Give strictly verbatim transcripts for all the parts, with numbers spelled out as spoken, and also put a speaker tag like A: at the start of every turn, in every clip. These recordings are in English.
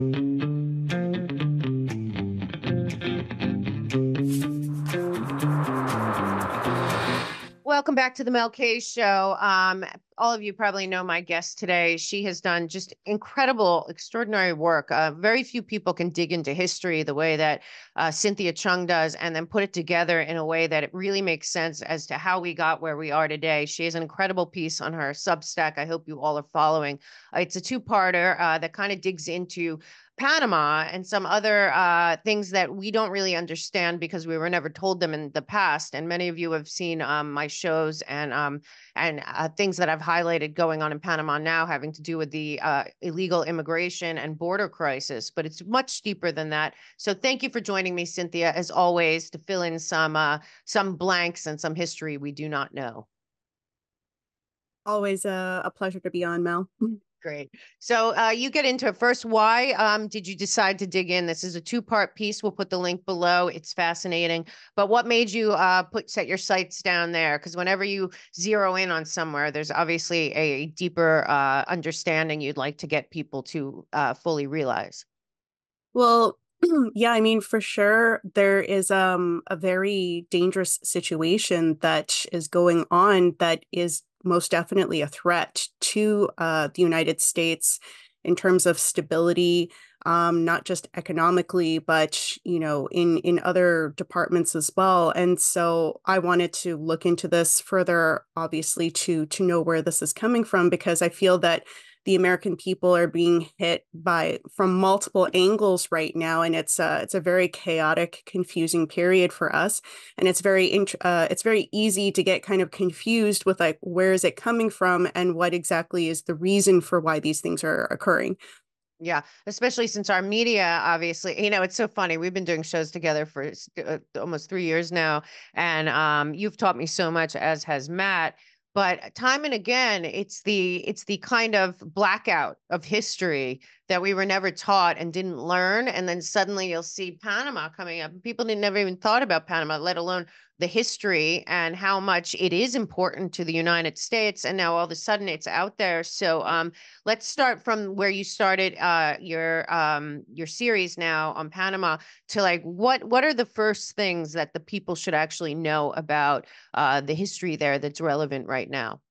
A: Welcome back to the Mel K Show. Um, all of you probably know my guest today. She has done just incredible, extraordinary work. Uh, very few people can dig into history the way that uh, Cynthia Chung does, and then put it together in a way that it really makes sense as to how we got where we are today. She has an incredible piece on her Substack. I hope you all are following. Uh, it's a two-parter uh, that kind of digs into Panama and some other uh, things that we don't really understand because we were never told them in the past. And many of you have seen um, my shows and um, and uh, things that I've highlighted going on in Panama now, having to do with the uh, illegal immigration and border crisis. But it's much deeper than that. So thank you for joining me, Cynthia, as always, to fill in some uh, some blanks and some history we do not know.
B: Always a, a pleasure to be on, Mel.
A: Great. So uh, you get into it first. Why um, did you decide to dig in? This is a two-part piece. We'll put the link below. It's fascinating. But what made you uh, put set your sights down there? Because whenever you zero in on somewhere, there's obviously a deeper uh, understanding you'd like to get people to uh, fully realize.
B: Well, yeah, I mean, for sure, there is um, a very dangerous situation that is going on that is most definitely a threat to uh, the United States in terms of stability, um, not just economically, but you know, in in other departments as well. And so I wanted to look into this further, obviously, to to know where this is coming from, because I feel that the American people are being hit by from multiple angles right now, and it's a it's a very chaotic, confusing period for us, and it's very uh, it's very easy to get kind of confused with like where is it coming from and what exactly is the reason for why these things are occurring.
A: Yeah, especially since our media, obviously, you know, it's so funny. We've been doing shows together for uh, almost three years now, and um, you've taught me so much, as has Matt. But time and again, it's the it's the kind of blackout of history that we were never taught and didn't learn, and then suddenly you'll see Panama coming up. People didn't never even thought about Panama, let alone the history and how much it is important to the United States. And now all of a sudden it's out there. So um, let's start from where you started uh, your um, your series now on Panama to like what what are the first things that the people should actually know about uh, the history there that's relevant right now?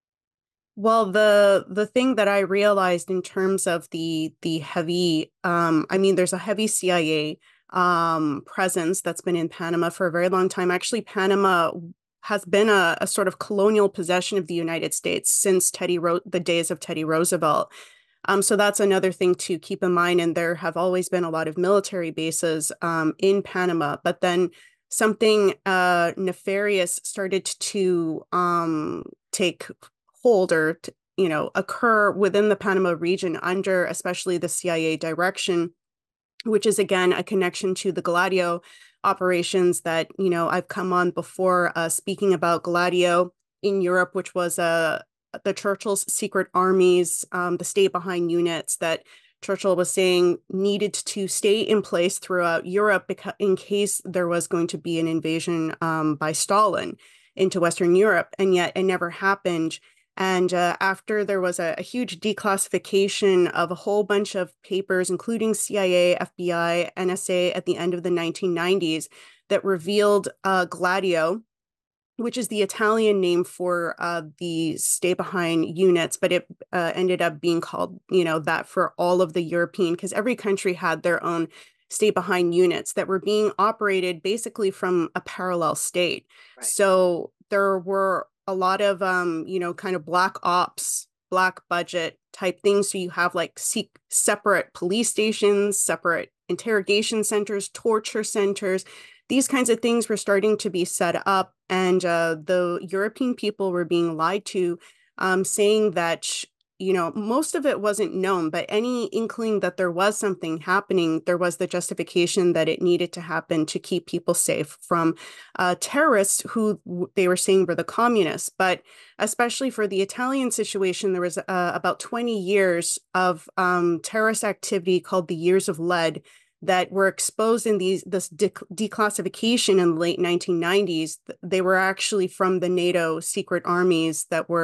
B: Well, the the thing that I realized in terms of the the heavy, um, I mean, there's a heavy C I A um, presence that's been in Panama for a very long time. Actually, Panama has been a, a sort of colonial possession of the United States since Teddy Ro the days of Teddy Roosevelt. Um, so that's another thing to keep in mind. And there have always been a lot of military bases um, in Panama, but then something uh, nefarious started to um, take hold or, you know, occur within the Panama region under especially the C I A direction, which is again a connection to the Gladio operations that, you know, I've come on before uh, speaking about Gladio in Europe, which was a uh, the Churchill's secret armies, um, the stay behind units that Churchill was saying needed to stay in place throughout Europe because in case there was going to be an invasion um, by Stalin into Western Europe, and yet it never happened. And uh, after there was a, a huge declassification of a whole bunch of papers, including C I A, F B I, N S A at the end of the nineteen nineties, that revealed uh, Gladio, which is the Italian name for uh, the stay behind units, but it uh, ended up being called, you know, that for all of the European, because every country had their own stay behind units that were being operated basically from a parallel state.
A: Right.
B: So there were a lot of, um, you know, kind of black ops, black budget type things. So you have like separate police stations, separate interrogation centers, torture centers. These kinds of things were starting to be set up, and uh, the European people were being lied to, um, saying that, you know, most of it wasn't known, but any inkling that there was something happening, there was the justification that it needed to happen to keep people safe from uh, terrorists who they were saying were the communists. But especially for the Italian situation, there was uh, about twenty years of um, terrorist activity called the Years of Lead that were exposed in these this de declassification in the late nineteen nineties. They were actually from the NATO secret armies that were,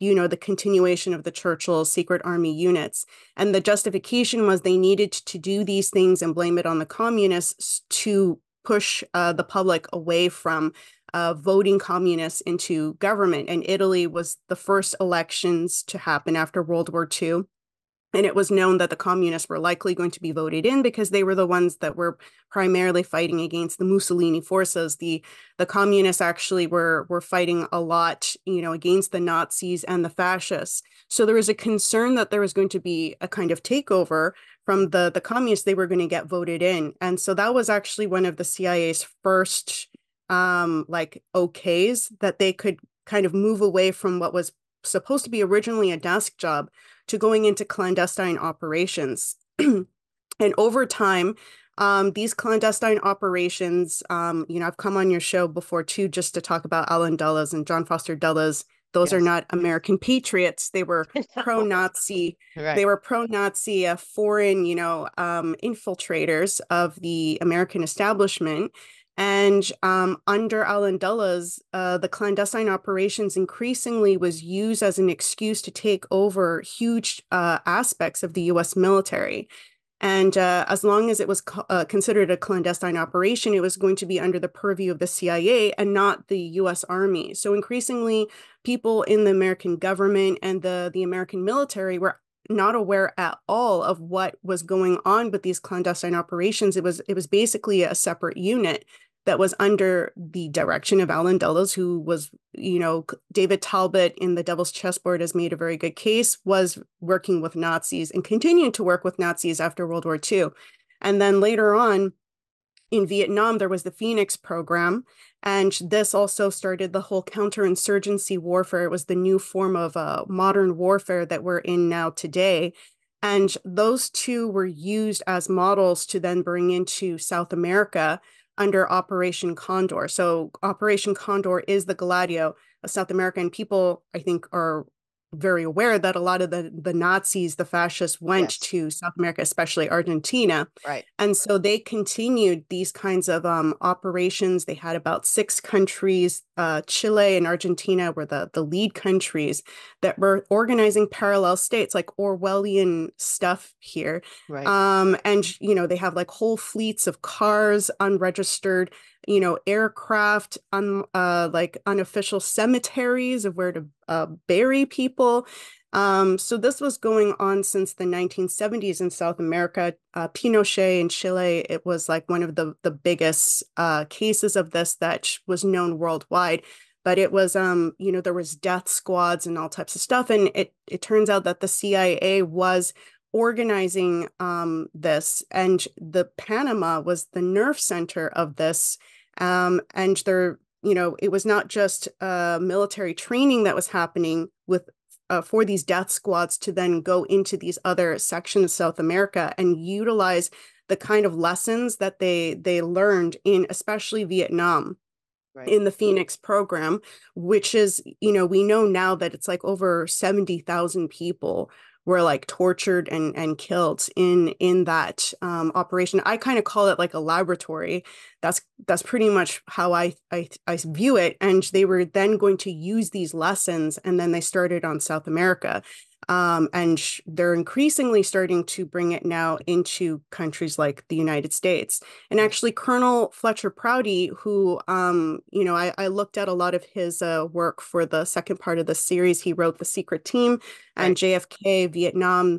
B: you know, the continuation of the Churchill secret army units. And the justification was they needed to do these things and blame it on the communists to push uh, the public away from uh, voting communists into government. And Italy was the first elections to happen after World War Two. And it was known that the communists were likely going to be voted in because they were the ones that were primarily fighting against the Mussolini forces. The the communists actually were were fighting a lot, you know, against the Nazis and the fascists. So there was a concern that there was going to be a kind of takeover from the the communists. They were going to get voted in, and so that was actually one of the C I A's first um, like okays that they could kind of move away from what was supposed to be originally a desk job to going into clandestine operations. And over time, um, these clandestine operations, um, you know, I've come on your show before too, just to talk about Allen Dulles and John Foster Dulles. Those yes. are not American patriots. They were no. pro-Nazi. Right. They were pro-Nazi, uh, foreign, you know, um, infiltrators of the American establishment. And um, under Allen Dulles, uh, the clandestine operations increasingly was used as an excuse to take over huge uh, aspects of the U S military. And uh, as long as it was co- uh, considered a clandestine operation, it was going to be under the purview of the C I A and not the U S Army. So increasingly, people in the American government and the, the American military were not aware at all of what was going on with these clandestine operations. It was it was basically a separate unit that was under the direction of Allen Dulles, who was, you know, David Talbot in The Devil's Chessboard has made a very good case, was working with Nazis and continued to work with Nazis after World War Two. And then later on in Vietnam, there was the Phoenix program. And this also started the whole counterinsurgency warfare. It was the new form of uh, modern warfare that we're in now today. And those two were used as models to then bring into South America under Operation Condor. So Operation Condor is the Gladio of South America. And people, I think, are very aware that a lot of the, the Nazis, the fascists, went yes. to South America, especially Argentina.
A: Right.
B: And so they continued these kinds of um, operations. They had about six countries. Uh, Chile and Argentina were the, the lead countries that were organizing parallel states, like Orwellian stuff here.
A: Right.
B: Um, and, you know, they have like whole fleets of cars, unregistered, you know, aircraft, un, uh, like unofficial cemeteries of where to uh, bury people. Um, so this was going on since the nineteen seventies in South America. Uh, Pinochet in Chile, it was like one of the, the biggest uh, cases of this that was known worldwide. But it was, um, you know, there was death squads and all types of stuff. And it, it turns out that the C I A was organizing um, this, and the Panama was the nerve center of this. Um, and there, you know, it was not just uh, military training that was happening with uh, for these death squads to then go into these other sections of South America and utilize the kind of lessons that they they learned in especially Vietnam. Right. In the Phoenix program, which is, you know, we know now that it's like over seventy thousand people were like tortured and and killed in in that um, operation. I kind of call it like a laboratory. That's that's pretty much how I, I I view it. And they were then going to use these lessons, and then they started on South America. Um, and they're increasingly starting to bring it now into countries like the United States. And actually, Colonel Fletcher Prouty, who, um, you know, I, I looked at a lot of his uh, work for the second part of the series. He wrote The Secret Team and right. J F K, Vietnam.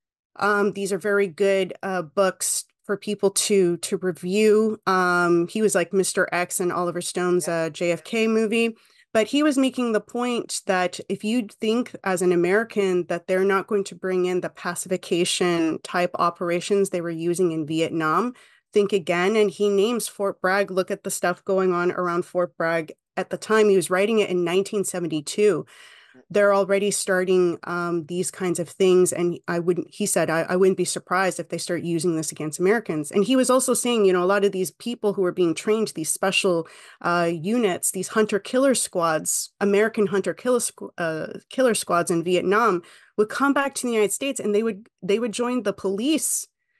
B: Um, these are very good uh, books for people to to review. Um, he was like Mister X in Oliver Stone's uh, J F K movie. But he was making the point that if you think as an American that they're not going to bring in the pacification type operations they were using in Vietnam, think again. And he names Fort Bragg. Look at the stuff going on around Fort Bragg at the time. He was writing it in nineteen seventy-two. They're already starting um, these kinds of things. And I wouldn't, he said, I, I wouldn't be surprised if they start using this against Americans. And he was also saying, you know, a lot of these people who are being trained, these special uh, units, these hunter-killer squads, American hunter-killer squ- uh, killer squads in Vietnam would come back to the United States, and they would they would join the police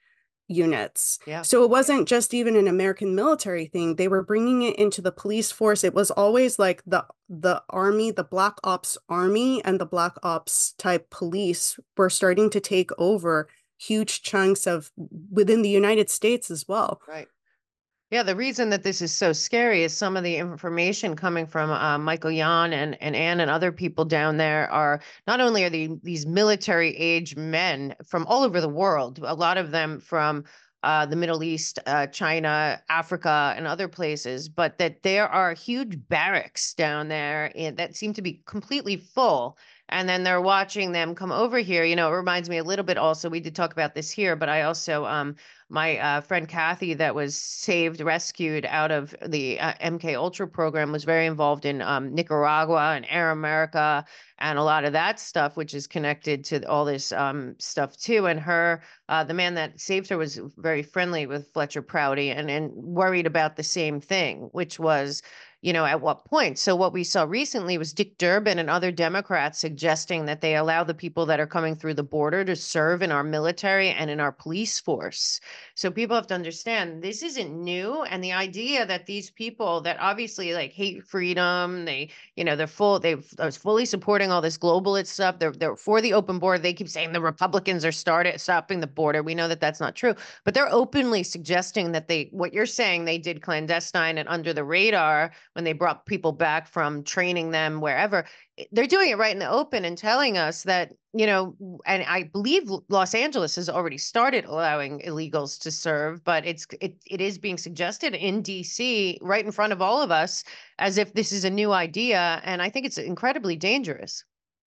B: units.
A: Yeah.
B: So it wasn't just even an American military thing. They were bringing it into the police force. It was always like the the army, the Black Ops army and the Black Ops type police were starting to take over huge chunks of within the United States as well.
A: Right. Yeah, the reason that this is so scary is some of the information coming from uh, Michael Yan and, and Ann and other people down there are not only are they these military age men from all over the world, a lot of them from uh, the Middle East, uh, China, Africa, and other places, but that there are huge barracks down there in, that seem to be completely full. And then they're watching them come over here. You know, it reminds me a little bit also, we did talk about this here, but I also, um, my uh, friend Kathy that was saved, rescued out of the uh, M K Ultra program was very involved in um, Nicaragua and Air America and a lot of that stuff, which is connected to all this um, stuff too. And her, uh, the man that saved her was very friendly with Fletcher Prouty and, and worried about the same thing, which was, you know, at what point. So what we saw recently was Dick Durbin and other Democrats suggesting that they allow the people that are coming through the border to serve in our military and in our police force. So people have to understand this isn't new. And the idea that these people that obviously like hate freedom, they, you know, they're full, they're fully supporting all this globalist stuff. They're, they're for the open border. They keep saying the Republicans are started stopping the border. We know that that's not true, but they're openly suggesting that they, what you're saying, they did clandestine and under the radar when they brought people back from training them wherever. They're doing it right in the open and telling us that, you know, and I believe Los Angeles has already started allowing illegals to serve, but it's it it is being suggested in D C right in front of all of us as if this is a new idea. And I think it's incredibly dangerous.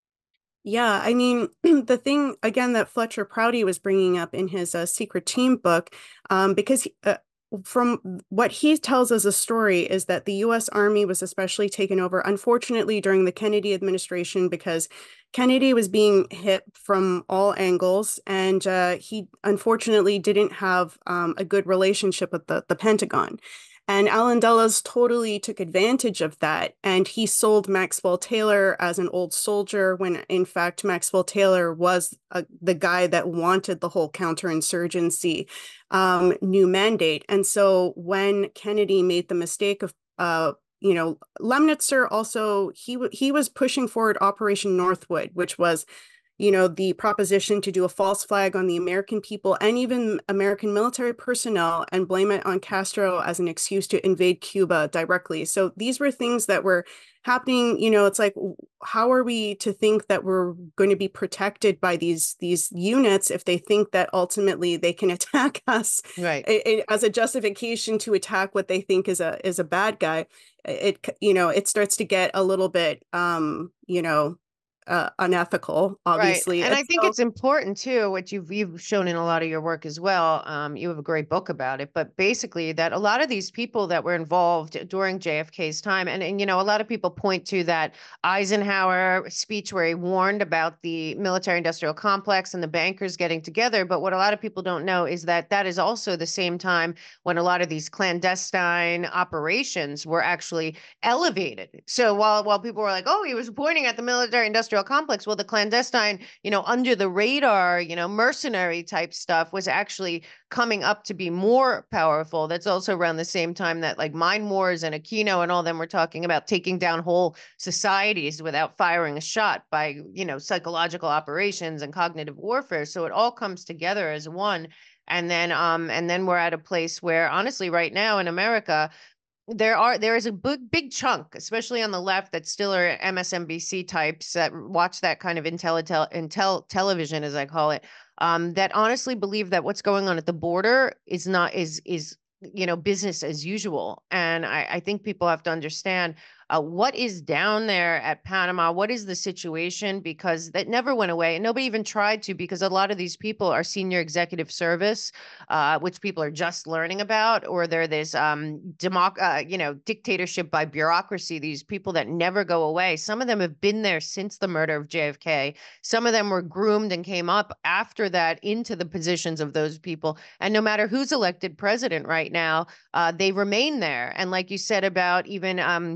B: Yeah, I mean, the thing again that Fletcher Prouty was bringing up in his uh, Secret Team book, um, because uh, from what he tells as a story is that the U S Army was especially taken over, unfortunately, during the Kennedy administration because Kennedy was being hit from all angles, and uh, he unfortunately didn't have um, a good relationship with the, the Pentagon. And Alan Dulles totally took advantage of that. And he sold Maxwell Taylor as an old soldier when, in fact, Maxwell Taylor was uh, the guy that wanted the whole counterinsurgency um, new mandate. And so when Kennedy made the mistake of, uh, you know, Lemnitzer also, he, he was pushing forward Operation Northwood, which was you know, the proposition to do a false flag on the American people and even American military personnel and blame it on Castro as an excuse to invade Cuba directly. So these were things that were happening. You know, it's like, how are we to think that we're going to be protected by these these units if they think that ultimately they can attack us
A: Right.
B: it, it, as a justification to attack what they think is a is a bad guy? It, you know, it starts to get a little bit, um, you know, Uh, unethical,
A: Right.
B: obviously.
A: And
B: And
A: I think
B: so,
A: it's important too, what you've you've shown in a lot of your work as well. Um, you have a great book about it, but basically that a lot of these people that were involved during J F K's time, and, and you know, a lot of people point to that Eisenhower speech where he warned about the military industrial complex and the bankers getting together. But what a lot of people don't know is that that is also the same time when a lot of these clandestine operations were actually elevated. So while while people were like, oh, he was pointing at the military industrial complex, well, the clandestine, you know, under the radar, you know, mercenary type stuff was actually coming up to be more powerful. That's also around the same time that like Mine Wars and Aquino and all them were talking about taking down whole societies without firing a shot by, you know, psychological operations and cognitive warfare. So it all comes together as one. And then um and then we're at a place where honestly right now in America, there are there is a big big chunk, especially on the left, that still are M S N B C types that watch that kind of intel intel television, as I call it, um, that honestly believe that what's going on at the border is not is is you know business as usual. And I, I think people have to understand uh, what is down there at Panama. What is the situation? Because that never went away, and nobody even tried to. Because a lot of these people are senior executive service, uh, which people are just learning about, or they're this um, democ- uh, you know, dictatorship by bureaucracy. These people that never go away. Some of them have been there since the murder of J F K. Some of them were groomed and came up after that into the positions of those people. And no matter who's elected president right now, uh, they remain there. And like you said about even um, J F K.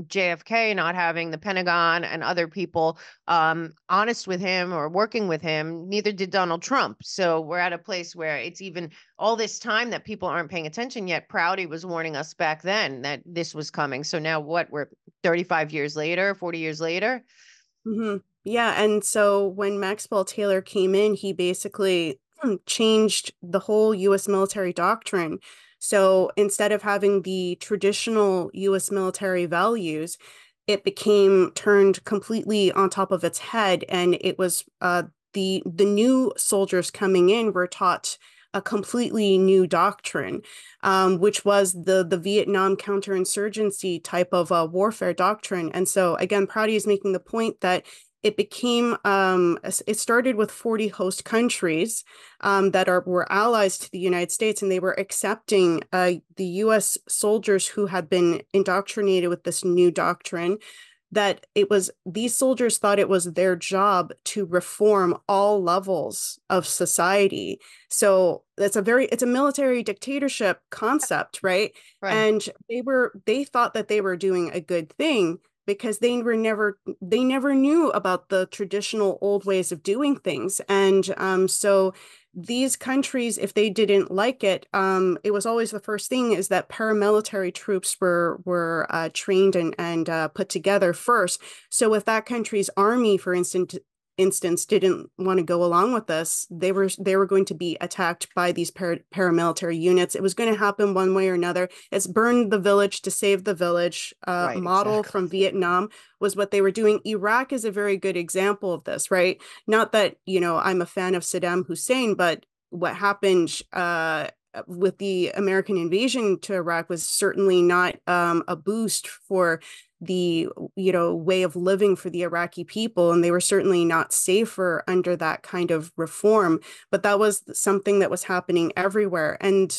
A: F K, not having the Pentagon and other people um, honest with him or working with him. Neither did Donald Trump. So we're at a place where it's even all this time that people aren't paying attention yet. Prouty was warning us back then that this was coming. So now what? We're thirty-five years later, forty years later.
B: Mm-hmm. Yeah, and so when Maxwell Taylor came in, he basically changed the whole U S military doctrine. So instead of having the traditional U S military values, it became turned completely on top of its head, and it was uh, the the new soldiers coming in were taught a completely new doctrine, um, which was the the Vietnam counterinsurgency type of uh, warfare doctrine. And so again, Prouty is making the point that it became um, it started with forty host countries um, that are were allies to the United States, and they were accepting uh, the U S soldiers who had been indoctrinated with this new doctrine. That it was these soldiers thought it was their job to reform all levels of society. So that's a very it's a military dictatorship concept, right?
A: Right.
B: And they were they thought that they were doing a good thing because they were never they never knew about the traditional old ways of doing things. And um, so these countries, if they didn't like it, um, it was always the first thing is that paramilitary troops were were uh, trained and and uh, put together first. So if that country's army, for instance, instance didn't want to go along with this, they were they were going to be attacked by these par paramilitary units. It was going to happen one way or another. It's burn the village to save the village uh,
A: Right.
B: model
A: Exactly.
B: from Vietnam was what they were doing. Iraq is a very good example of this, right? Not that, you know, I'm a fan of Saddam Hussein, but what happened uh, with the American invasion to Iraq was certainly not um, a boost for the you know way of living for the Iraqi people, and they were certainly not safer under that kind of reform. But that was something that was happening everywhere, and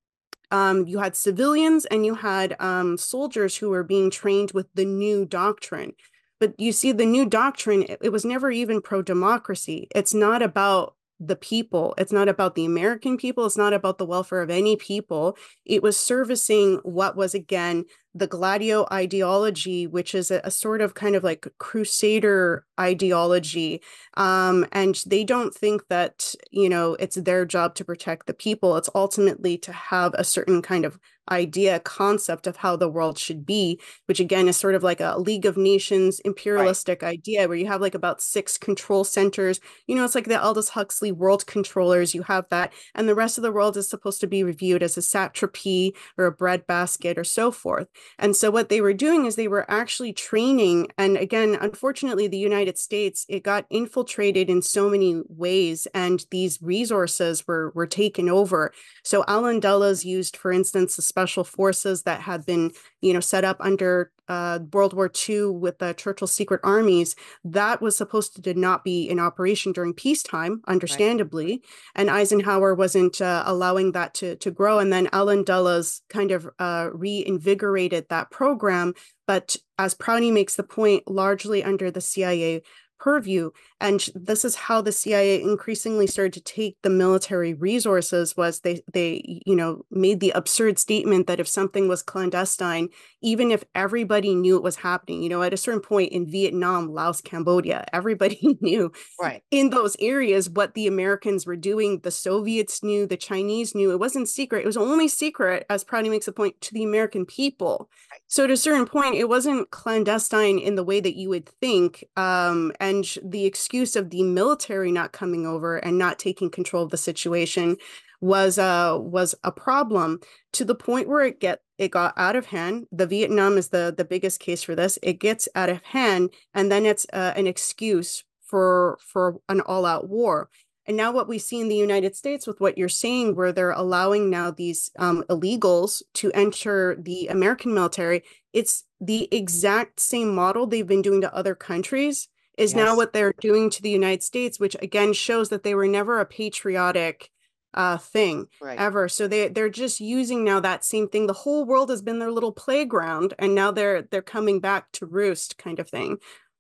B: um, you had civilians and you had um, soldiers who were being trained with the new doctrine. But you see, the new doctrine, it, it was never even pro-democracy. It's not about the people. It's not about the American people. It's not about the welfare of any people. It was servicing what was, again, the Gladio ideology, which is a, a sort of kind of like crusader ideology. Um, and they don't think that, you know, it's their job to protect the people. It's ultimately to have a certain kind of idea, concept of how the world should be, which again is sort of like a League of Nations imperialistic right. idea where you have like about six control centers. You know, it's like the Aldous Huxley world controllers. You have that. And the rest of the world is supposed to be reviewed as a satrapy or a breadbasket or so forth. And so what they were doing is they were actually training. And again, unfortunately, the United States, it got infiltrated in so many ways, and these resources were, were taken over. So Allen Dulles used, for instance, the special forces that had been, you know, set up under uh, World War Two with the Churchill's secret armies. That was supposed to did not be in operation during peacetime, understandably. Right. And Eisenhower wasn't uh, allowing that to, to grow. And then Allen Dulles kind of uh, reinvigorated that program. But as Prouty makes the point, largely under the C I A purview. And this is how the C I A increasingly started to take the military resources was they, they, you know, made the absurd statement that if something was clandestine, even if everybody knew it was happening, you know, at a certain point in Vietnam, Laos, Cambodia, everybody knew
A: right.
B: in those areas what the Americans were doing. The Soviets knew, the Chinese knew. It wasn't secret. It was only secret, as Prouty makes a point, to the American people. Right. So at a certain point, it wasn't clandestine in the way that you would think. Um, and the excuse of the military not coming over and not taking control of the situation was uh was a problem, to the point where it get it got out of hand. The Vietnam is the the biggest case for this. It gets out of hand, and then it's uh, an excuse for for an all-out war. And now what we see in the United States with what you're saying, where they're allowing now these um, illegals to enter the American military, it's the exact same model they've been doing to other countries is yes. now what they're doing to the United States, which again shows that they were never a patriotic uh, thing right. ever. So they, they're just using now that same thing. The whole world has been their little playground, and now they're they're coming back to roost kind of thing.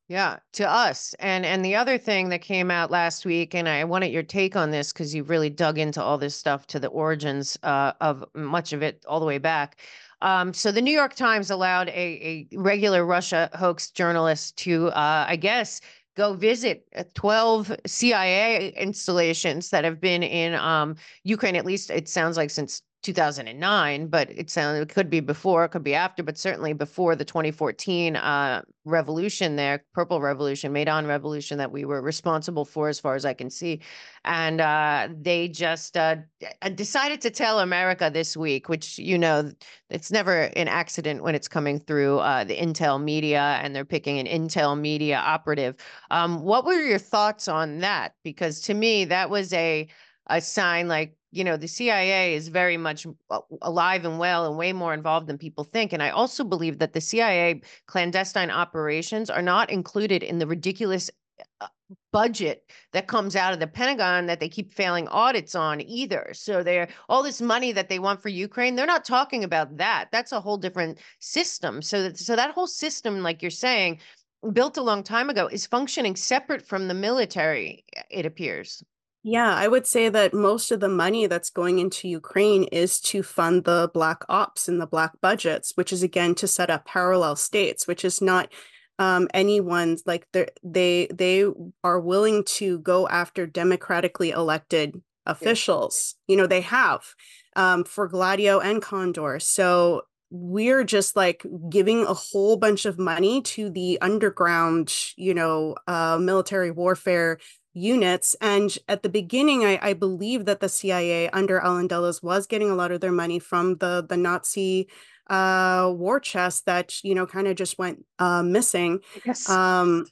A: Yeah, to us. And and the other thing that came out last week, and I wanted your take on this because you've really dug into all this stuff to the origins uh, of much of it all the way back. Um, so the New York Times allowed a, a regular Russia hoax journalist to, uh, I guess, go visit uh, twelve C I A installations that have been in um, Ukraine. At least it sounds like since two thousand nine, but it sounds it could be before, it could be after, but certainly before the twenty fourteen uh, revolution there, Purple Revolution, Maidan Revolution that we were responsible for, as far as I can see. And uh, they just uh, decided to tell America this week, which, you know, it's never an accident when it's coming through uh, the Intel media and they're picking an Intel media operative. Um, what were your thoughts on that? Because to me, that was a a sign like, you know, the C I A is very much alive and well and way more involved than people think. And I also believe that the C I A clandestine operations are not included in the ridiculous uh, budget that comes out of the Pentagon that they keep failing audits on either. So they're all this money that they want for Ukraine, they're not talking about that. That's a whole different system. So that, so that whole system, like you're saying, built a long time ago, is functioning separate from the military, it appears.
B: Yeah, I would say that most of the money that's going into Ukraine is to fund the black ops and the black budgets, which is again to set up parallel states, which is not um, anyone's like they they are willing to go after democratically elected officials. You know, they have um, for Gladio and Condor. So we're just like giving a whole bunch of money to the underground, you know, uh, military warfare units. And at the beginning, I, I believe that the C I A under Allen Dulles was getting a lot of their money from the the Nazi uh, war chest that, you know, kind of just went uh, missing.
A: Yes.
B: Um,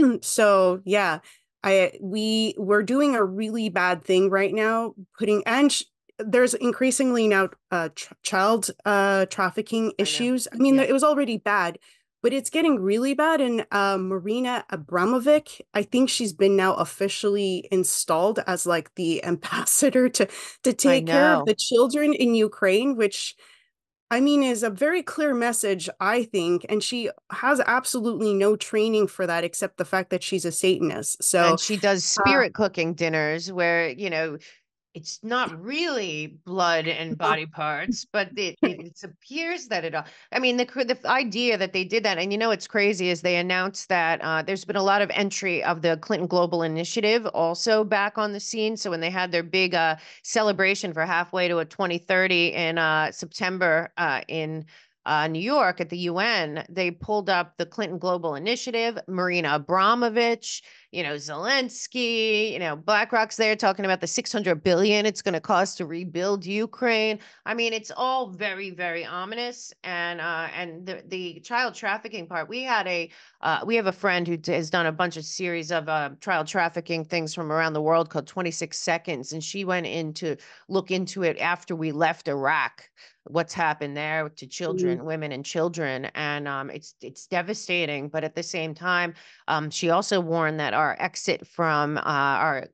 B: so yeah, I we we're doing a really bad thing right now, putting and there's increasingly now uh, ch child uh, trafficking
A: I know.
B: issues. I mean,
A: Yeah.
B: it was already bad, but it's getting really bad. And uh, Marina Abramovic, I think she's been now officially installed as like the ambassador to to
A: I
B: take care of
A: know.
B: the children in Ukraine, which I mean is a very clear message, I think. And she has absolutely no training for that except the fact that she's a Satanist.
A: And
B: So
A: she does
B: uh,
A: spirit cooking dinners where, you know, it's not really blood and body parts, but it, it, it appears that it all. I mean, the the idea that they did that, and you know, what's crazy is they announced that uh, there's been a lot of entry of the Clinton Global Initiative also back on the scene. So when they had their big uh, celebration for halfway to a twenty thirty in uh, September uh, in uh, New York at the U N, they pulled up the Clinton Global Initiative, Marina Abramovich, you know, Zelensky, you know, BlackRock's there talking about the six hundred billion it's going to cost to rebuild Ukraine. I mean, it's all very, very ominous. And uh, and the the child trafficking part, we had a uh, we have a friend who has done a bunch of series of uh, child trafficking things from around the world called twenty-six seconds, and she went in to look into it after we left Iraq, what's happened there to children, women and children. And um, it's it's devastating. But at the same time, um, she also warned that our exit from uh, our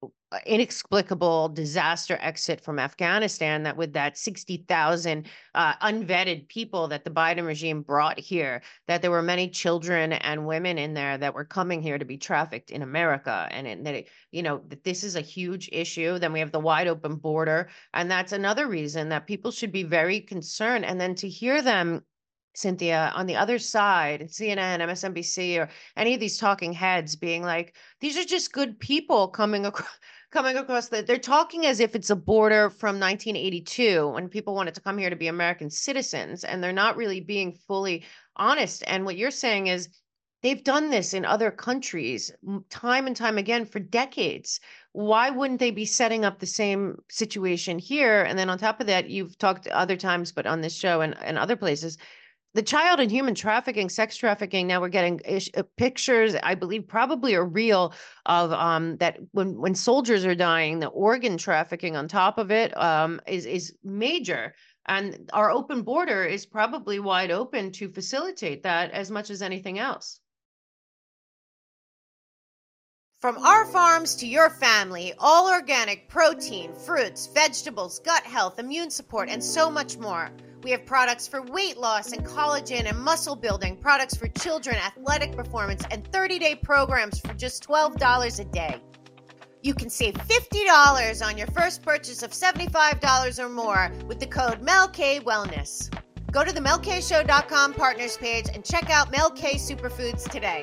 A: inexplicable disaster exit from Afghanistan, that with that sixty thousand uh, unvetted people that the Biden regime brought here, that there were many children and women in there that were coming here to be trafficked in America. And it, that, it, you know, that this is a huge issue. Then we have the wide open border. And that's another reason that people should be very concerned. And then to hear them, Cynthia, on the other side, C N N, M S N B C, or any of these talking heads being like, these are just good people coming across coming across that they're talking as if it's a border from nineteen eighty-two when people wanted to come here to be American citizens, and they're not really being fully honest. And what you're saying is they've done this in other countries time and time again for decades. Why wouldn't they be setting up the same situation here? And then on top of that, you've talked other times, but on this show and, and other places, the child and human trafficking, sex trafficking. Now we're getting ish, uh, pictures, I believe probably are real, of um, that when when soldiers are dying, the organ trafficking on top of it um, is is major. And our open border is probably wide open to facilitate that as much as anything else. From our farms to your family, all organic protein, fruits, vegetables, gut health, immune support, and so much more. We have products for weight loss and collagen and muscle building, products for children, athletic performance, and thirty-day programs for just twelve dollars a day. You can save fifty dollars on your first purchase of seventy-five dollars or more with the code Mel K Wellness. Go to the mel k show dot com partners page and check out Mel K Superfoods today.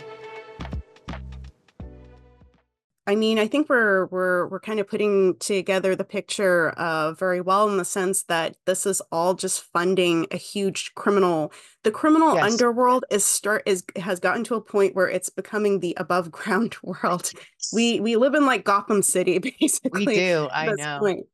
B: I mean, I think we're we're we're kind of putting together the picture uh, very well in the sense that this is all just funding a huge criminal. The criminal
A: Yes.
B: underworld is start is has gotten to a point where it's becoming the above ground world. We we live in like Gotham City, basically.
A: We do.
B: At
A: I
B: this
A: know.
B: point.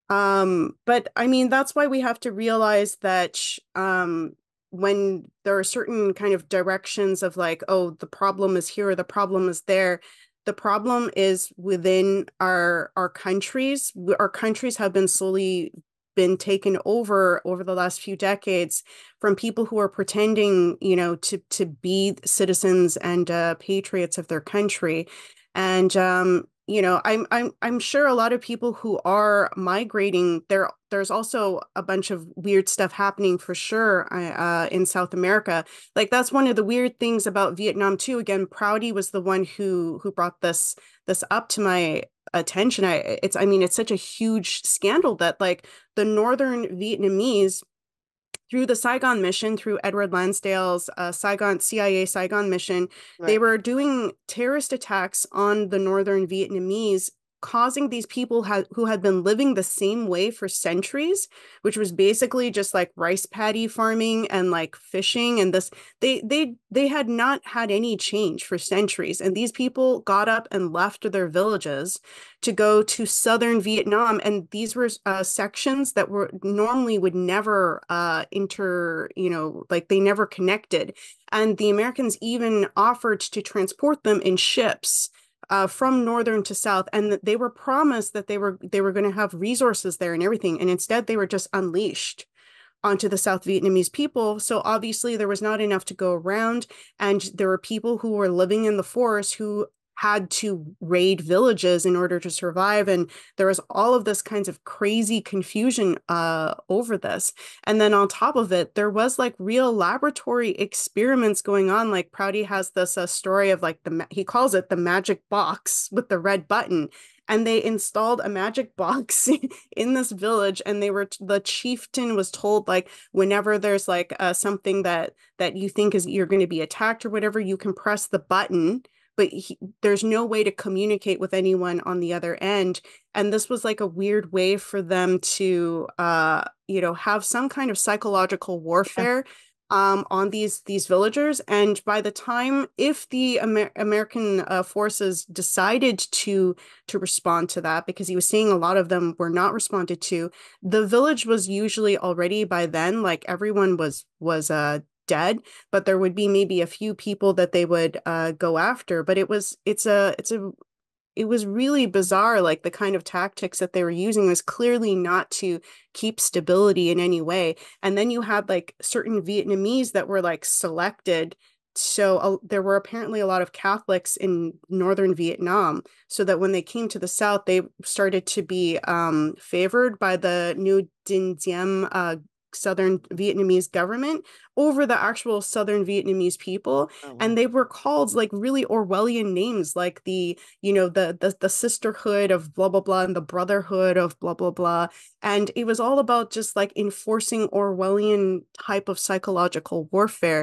B: Um, but I mean, that's why we have to realize that um, when there are certain kind of directions of like, oh, the problem is here, or the problem is there. The problem is within our our countries. Our countries have been slowly been taken over over the last few decades from people who are pretending, you know, to to be citizens and uh, patriots of their country. And um, you know, I'm I'm I'm sure a lot of people who are migrating there. There's also a bunch of weird stuff happening for sure uh, in South America. Like that's one of the weird things about Vietnam too. Again, Prouty was the one who who brought this this up to my attention. I it's I mean it's such a huge scandal that like the Northern Vietnamese through the Saigon mission, through Edward Lansdale's uh, Saigon C I A Saigon mission, right. They were doing terrorist attacks on the Northern Vietnamese, causing these people ha- who had been living the same way for centuries, which was basically just like rice paddy farming and like fishing. And this, they they they had not had any change for centuries. And these people got up and left their villages to go to southern Vietnam. And these were uh, sections that were normally would never uh, inter, you know, like they never connected. And the Americans even offered to transport them in ships Uh, from northern to south, and they were promised that they were they were going to have resources there and everything, and instead they were just unleashed onto the South Vietnamese people. So obviously there was not enough to go around, and there were people who were living in the forest who had to raid villages in order to survive, and there was all of this kinds of crazy confusion uh, over this. And then on top of it, there was like real laboratory experiments going on. Like Prouty has this uh, story of like the he calls it the magic box with the red button. And they installed a magic box in this village, and they were the chieftain was told like whenever there's like uh, something that that you think is you're going to be attacked or whatever, you can press the button. But he, there's no way to communicate with anyone on the other end. And this was like a weird way for them to, uh, you know, have some kind of psychological warfare um, on these these villagers. And by the time, if the Amer- American uh, forces decided to to respond to that, because he was seeing a lot of them were not responded to, the village was usually already by then, like everyone was was uh dead, but there would be maybe a few people that they would uh go after. But it was it's a it's a it was really bizarre. Like the kind of tactics that they were using was clearly not to keep stability in any way. And then you had like certain Vietnamese that were like selected. So uh, there were apparently a lot of Catholics in northern Vietnam, so that when they came to the south, they started to be um favored by the New Dinh Diem uh Southern Vietnamese government over the actual Southern Vietnamese people. Oh, wow. And they were called like really Orwellian names, like the, you know, the, the the sisterhood of blah, blah, blah, and the brotherhood of blah, blah, blah. And it was all about just like enforcing Orwellian type of psychological warfare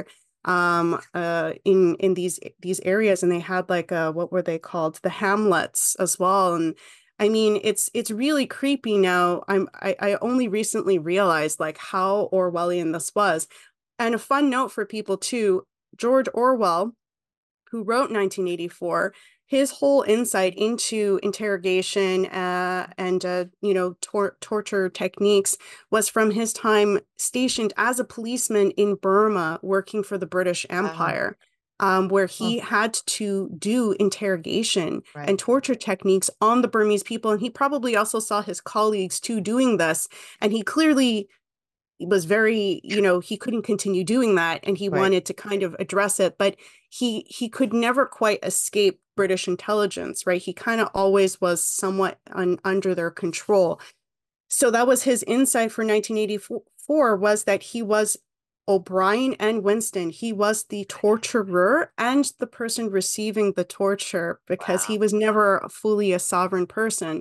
B: um uh in in these these areas. And they had like uh what were they called, the hamlets as well. And I mean, it's it's really creepy now. I'm I, I only recently realized like how Orwellian this was. And a fun note for people too, George Orwell, who wrote nineteen eighty-four, his whole insight into interrogation uh, and uh, you know tor- torture techniques was from his time stationed as a policeman in Burma, working for the British Empire. Uh-huh. Um, where he oh. had to do interrogation right. and torture techniques on the Burmese people. And he probably also saw his colleagues too doing this. And he clearly was very, you know, he couldn't continue doing that. And he right. wanted to kind of address it. But he he could never quite escape British intelligence, right? He kind of always was somewhat un, under their control. So that was his insight for nineteen eighty-four, was that he was O'Brien and Winston. He was the torturer and the person receiving the torture, because he
A: Wow.
B: was never fully a sovereign person.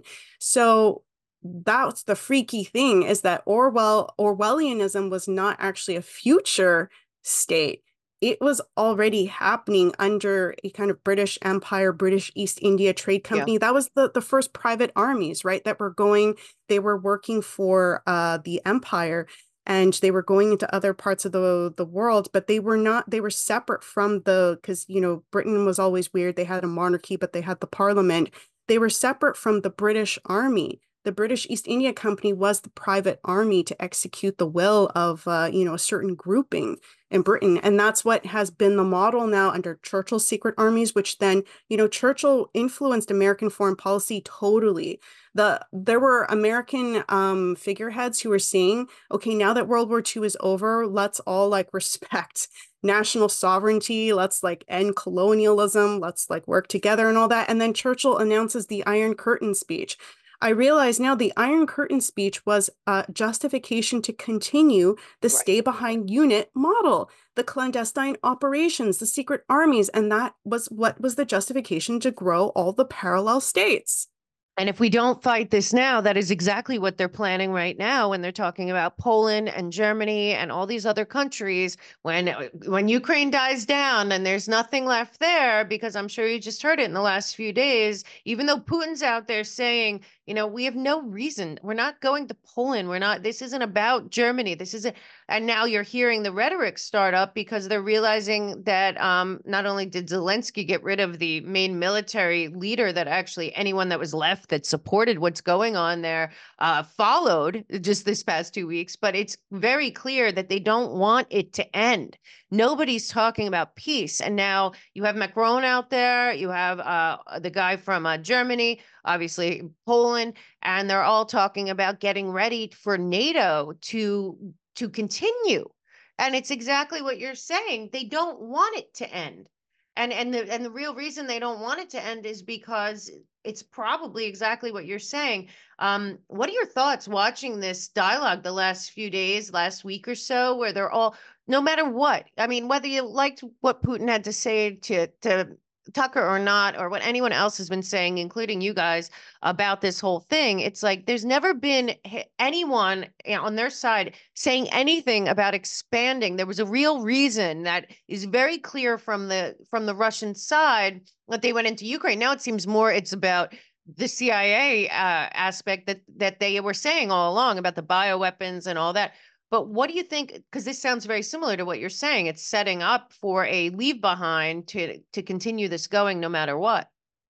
B: So that's the freaky thing, is that Orwell Orwellianism was not actually a future state. It was already happening under a kind of British Empire, British East India Trade
A: Yeah.
B: Company. That was the, the first private armies, right? That were going, they were working for uh, the empire, and they were going into other parts of the the world, but they were not, they were separate from the, because, you know, Britain was always weird. They had a monarchy, but they had the parliament. They were separate from the British army. The British East India Company was the private army to execute the will of, uh, you know, a certain grouping in Britain. And that's what has been the model now under Churchill's secret armies, which then, you know, Churchill influenced American foreign policy totally. The, there were American um, figureheads who were saying, okay, now that World War Two is over, let's all like respect national sovereignty. Let's like end colonialism. Let's like work together and all that. And then Churchill announces the Iron Curtain speech. I realize now the Iron Curtain speech was a justification to continue the
A: Right.
B: stay behind unit model, the clandestine operations, the secret armies, and that was what was the justification to grow all the parallel states.
A: And if we don't fight this now, that is exactly what they're planning right now when they're talking about Poland and Germany and all these other countries. When when Ukraine dies down and there's nothing left there, because I'm sure you just heard it in the last few days, even though Putin's out there saying, you know, we have no reason. We're not going to Poland. We're not, this isn't about Germany. This isn't, and now you're hearing the rhetoric start up because they're realizing that um, not only did Zelensky get rid of the main military leader, that actually anyone that was left that supported what's going on there uh, followed just this past two weeks, but it's very clear that they don't want it to end. Nobody's talking about peace. And now you have Macron out there, you have uh, the guy from uh, Germany, obviously Poland, and they're all talking about getting ready for NATO to to continue. And it's exactly what you're saying. They don't want it to end. And and the and the real reason they don't want it to end is because it's probably exactly what you're saying. Um, what are your thoughts watching this dialogue the last few days, last week or so, where they're all, no matter what, I mean, whether you liked what Putin had to say to to Tucker or not, or what anyone else has been saying, including you guys, about this whole thing, it's like there's never been anyone on their side saying anything about expanding. There was a real reason that is very clear from the from the Russian side that they went into Ukraine. Now it seems more it's about the C I A uh, aspect that that they were saying all along about the bioweapons and all that. But what do you think? Because this sounds very similar to what you're saying. It's setting up for a leave behind to to continue this going no matter what.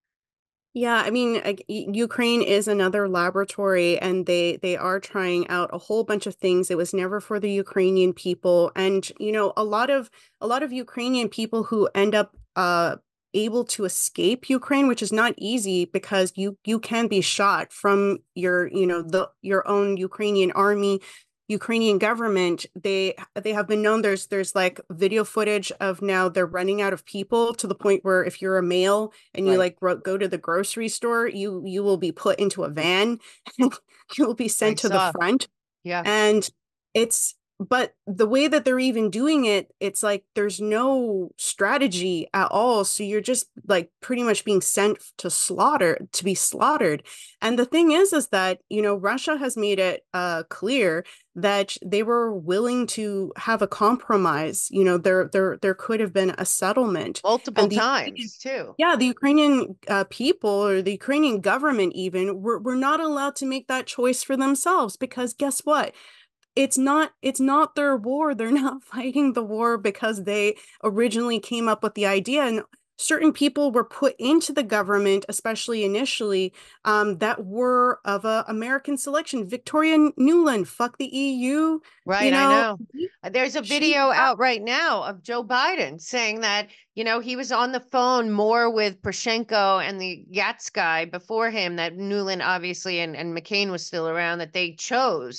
B: Yeah, I mean, uh, Ukraine is another laboratory, and they they are trying out a whole bunch of things. It was never for the Ukrainian people, and you know, a lot of a lot of Ukrainian people who end up uh able to escape Ukraine, which is not easy because you you can be shot from your, you know, the your own Ukrainian army, Ukrainian government. They they have been known, there's there's like video footage of now they're running out of people, to the point where if you're a male and you
A: Right.
B: like go to the grocery store, you you will be put into a van and you will be
A: I
B: sent to the
A: saw.
B: front.
A: Yeah.
B: And it's, but the way that they're even doing it, it's like there's no strategy at all. So you're just like pretty much being sent to slaughter, to be slaughtered. And the thing is, is that, you know, Russia has made it uh, clear that they were willing to have a compromise. You know, there there there could have been a settlement.
A: Multiple
B: And the
A: times too.
B: yeah, the Ukrainian uh, people, or the Ukrainian government even, were, were not allowed to make that choice for themselves, because guess what? It's not it's not their war. They're not fighting the war because they originally came up with the idea. And certain people were put into the government, especially initially, um, that were of a American selection. Victoria Nuland, fuck the E U, you
A: Right, I
B: know,
A: know. Uh, There's a
B: she
A: video out right now of Joe Biden saying that, you know, he was on the phone more with Poroshenko and the Yats guy before him, that Newland obviously and, and McCain was still around, that they chose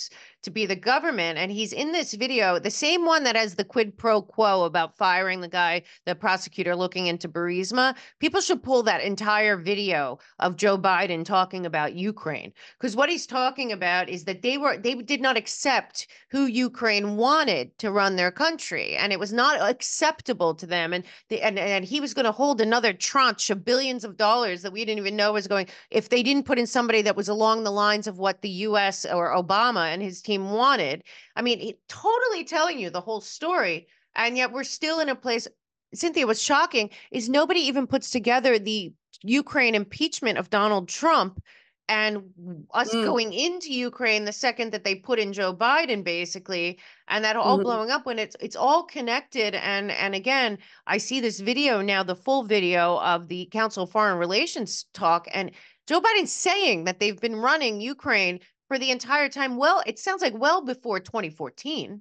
A: to be the government. And he's in this video, the same one that has the quid pro quo about firing the guy, the prosecutor looking into Burisma. People should pull that entire video of Joe Biden talking about Ukraine, because what he's talking about is that they were they did not accept who Ukraine wanted to run their country, and it was not acceptable to them. And the, and, and he was going to hold another tranche of billions of dollars that we didn't even know was going, if they didn't put in somebody that was along the lines of what the U S or Obama and his team wanted. I mean, it, totally telling you the whole story. And yet we're still in a place, Cynthia, what's shocking is nobody even puts together the Ukraine impeachment of Donald Trump and us mm. going into Ukraine the second that they put in Joe Biden, basically, and that all mm-hmm. blowing up when it's it's all connected. And and again, I see this video now, the full video of the Council of Foreign Relations talk, and Joe Biden's saying that they've been running Ukraine for the entire time. Well, it sounds like well before twenty fourteen.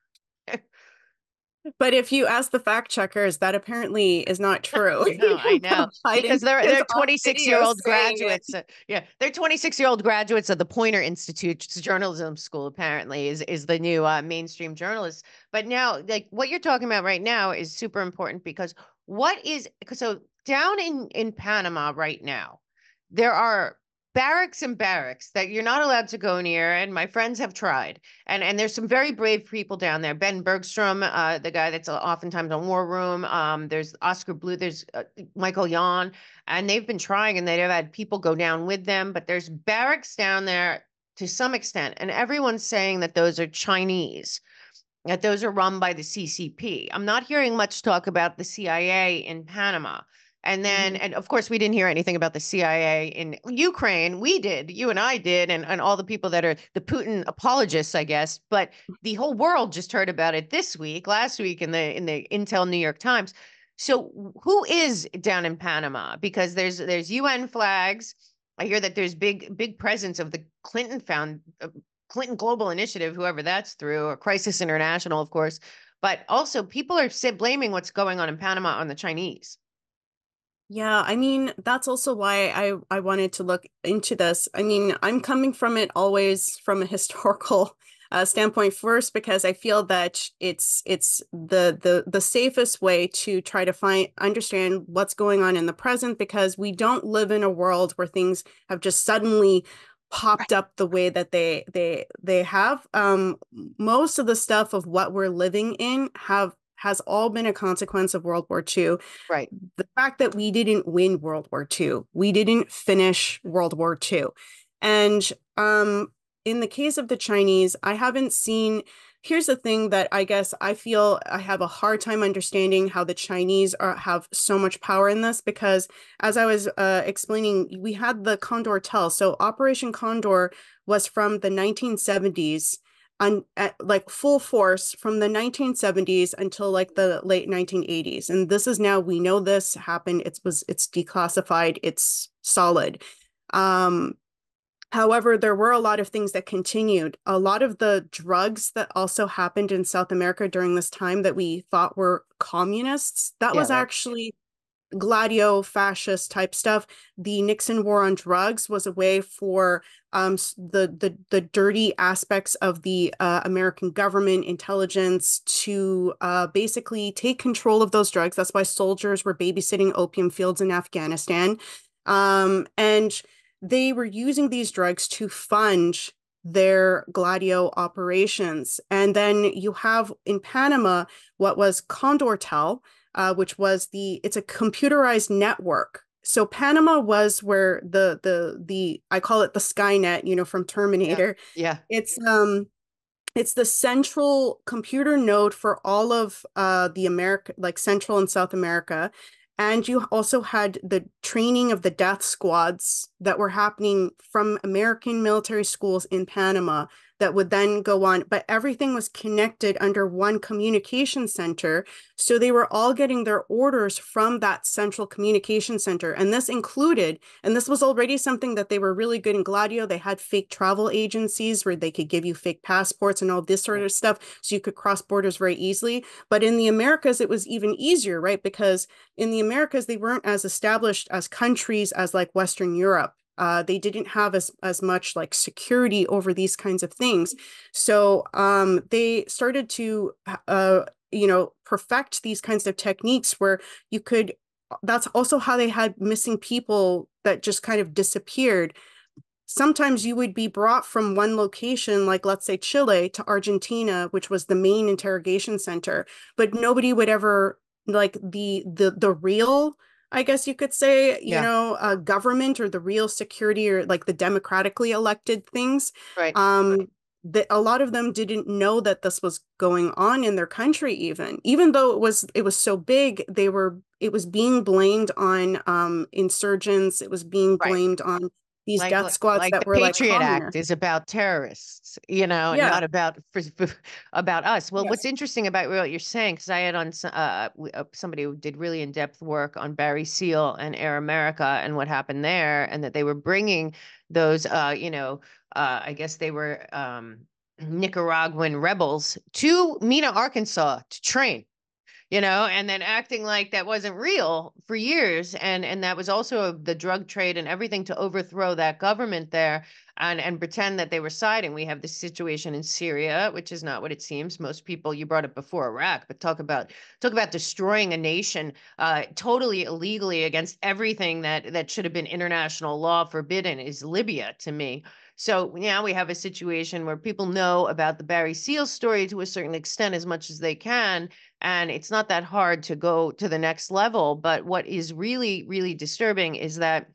B: But if you ask the fact checkers, that apparently is not true.
A: No, I know. Because they're they're twenty-six year old graduates. Uh, yeah, they're twenty-six year old graduates of the Poynter Institute journalism school. Apparently, is is the new uh, mainstream journalist. But now, like what you're talking about right now, is super important, because what is so down in in Panama right now, there are barracks and barracks that you're not allowed to go near, and my friends have tried. And and there's some very brave people down there. Ben Bergstrom, uh, the guy that's oftentimes on War Room. Um, there's Oscar Blue. There's uh, Michael Yon, and they've been trying, and they've had people go down with them. But there's barracks down there to some extent, and everyone's saying that those are Chinese, that those are run by the C C P. I'm not hearing much talk about the C I A in Panama. And then, mm-hmm. and of course, we didn't hear anything about the C I A in Ukraine. We did, you and I did, and, and all the people that are the Putin apologists, I guess. But the whole world just heard about it this week, last week in the in the Intel New York Times. So who is down in Panama? Because there's there's U N flags. I hear that there's big big presence of the Clinton found uh, Clinton Global Initiative, whoever that's through, or Crisis International, of course. But also, people are blaming what's going on in Panama on the Chinese.
B: Yeah, I mean, that's also why I, I wanted to look into this. I mean, I'm coming from it always from a historical uh, standpoint first, because I feel that it's it's the the the safest way to try to find understand what's going on in the present, because we don't live in a world where things have just suddenly popped up the way that they they they have. Um, most of the stuff of what we're living in have has all been a consequence of World War Two.
A: Right.
B: The fact that we didn't win World War Two, we didn't finish World War Two. And um, in the case of the Chinese, I haven't seen, here's the thing that I guess I feel I have a hard time understanding how the Chinese are, have so much power in this, because as I was uh, explaining, we had the Condor Tel. So Operation Condor was from the nineteen seventies, on at, like full force from the nineteen seventies until like the late nineteen eighties. And this is now, we know this happened. It was, it's declassified. It's solid. Um, however, there were a lot of things that continued. A lot of the drugs that also happened in South America during this time that we thought were communists, that yeah, was actually Gladio fascist type stuff. The Nixon war on drugs was a way for um, the the the dirty aspects of the uh, American government intelligence to uh, basically take control of those drugs. That's why soldiers were babysitting opium fields in Afghanistan, um, and they were using these drugs to fund their Gladio operations. And then you have in Panama what was Condortel, Uh, which was the, it's a computerized network. So Panama was where the, the, the, I call it the Skynet, you know, from Terminator.
A: Yeah. yeah.
B: It's, um, it's the central computer node for all of uh, the America, like Central and South America. And you also had the training of the death squads that were happening from American military schools in Panama that would then go on, but everything was connected under one communication center. So they were all getting their orders from that central communication center. And this included, and this was already something that they were really good in Gladio. They had fake travel agencies where they could give you fake passports and all this sort of stuff, so you could cross borders very easily. But in the Americas, it was even easier, right? Because in the Americas, they weren't as established as countries as like Western Europe. Uh, they didn't have as as much like security over these kinds of things. So um, they started to uh, you know, perfect these kinds of techniques where you could. That's also how they had missing people that just kind of disappeared. Sometimes you would be brought from one location, like let's say Chile, to Argentina, which was the main interrogation center, but nobody would ever like the the the real, I guess you could say, you
A: Yeah.
B: know, uh, government or the real security or like the democratically elected things.
A: Right.
B: Um, that a lot of them didn't know that this was going on in their country, even even though it was it was so big, they were it was being blamed on um, insurgents. It was being
A: Right.
B: blamed on these
A: Like,
B: death
A: like
B: squads
A: like
B: that
A: the
B: were like
A: Patriot Act
B: communists.
A: is about terrorists, you know, and
B: Yeah.
A: not about for, for- about us. Well, what's
B: Yes.
A: interesting about what you're saying, because I had on s- uh, w- uh, somebody who did really in-depth work on Barry Seal and Air America and what happened there, and that they were bringing those, uh, you know, uh, I guess they were um, Nicaraguan rebels to Mena, Arkansas to train, you know, and then acting like that wasn't real for years. And and that was also the drug trade and everything to overthrow that government there and and pretend that they were siding. We have this situation in Syria, which is not what it seems. Most people, you brought it before Iraq, but talk about talk about destroying a nation uh, totally illegally against everything that that should have been international law forbidden is Libya to me. So now we have a situation where people know about the Barry Seal story to a certain extent as much as they can, and it's not that hard to go to the next level. But what is really, really disturbing is that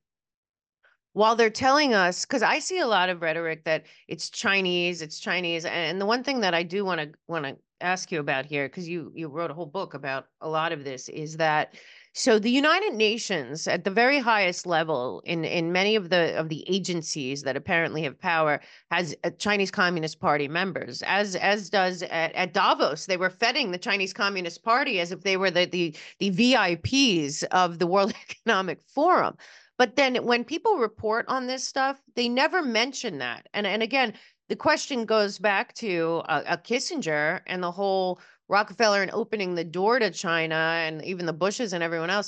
A: while they're telling us, because I see a lot of rhetoric that it's Chinese, it's Chinese, and the one thing that I do want to want to ask you about here, because you you wrote a whole book about a lot of this, is that so the United Nations at the very highest level in in many of the of the agencies that apparently have power has a Chinese Communist Party members, as as does at, at Davos. They were feting the Chinese Communist Party as if they were the the the V I Ps of the World Economic Forum. But then when people report on this stuff, they never mention that. And and again, the question goes back to a, a Kissinger and the whole Rockefeller and opening the door to China and even the Bushes and everyone else.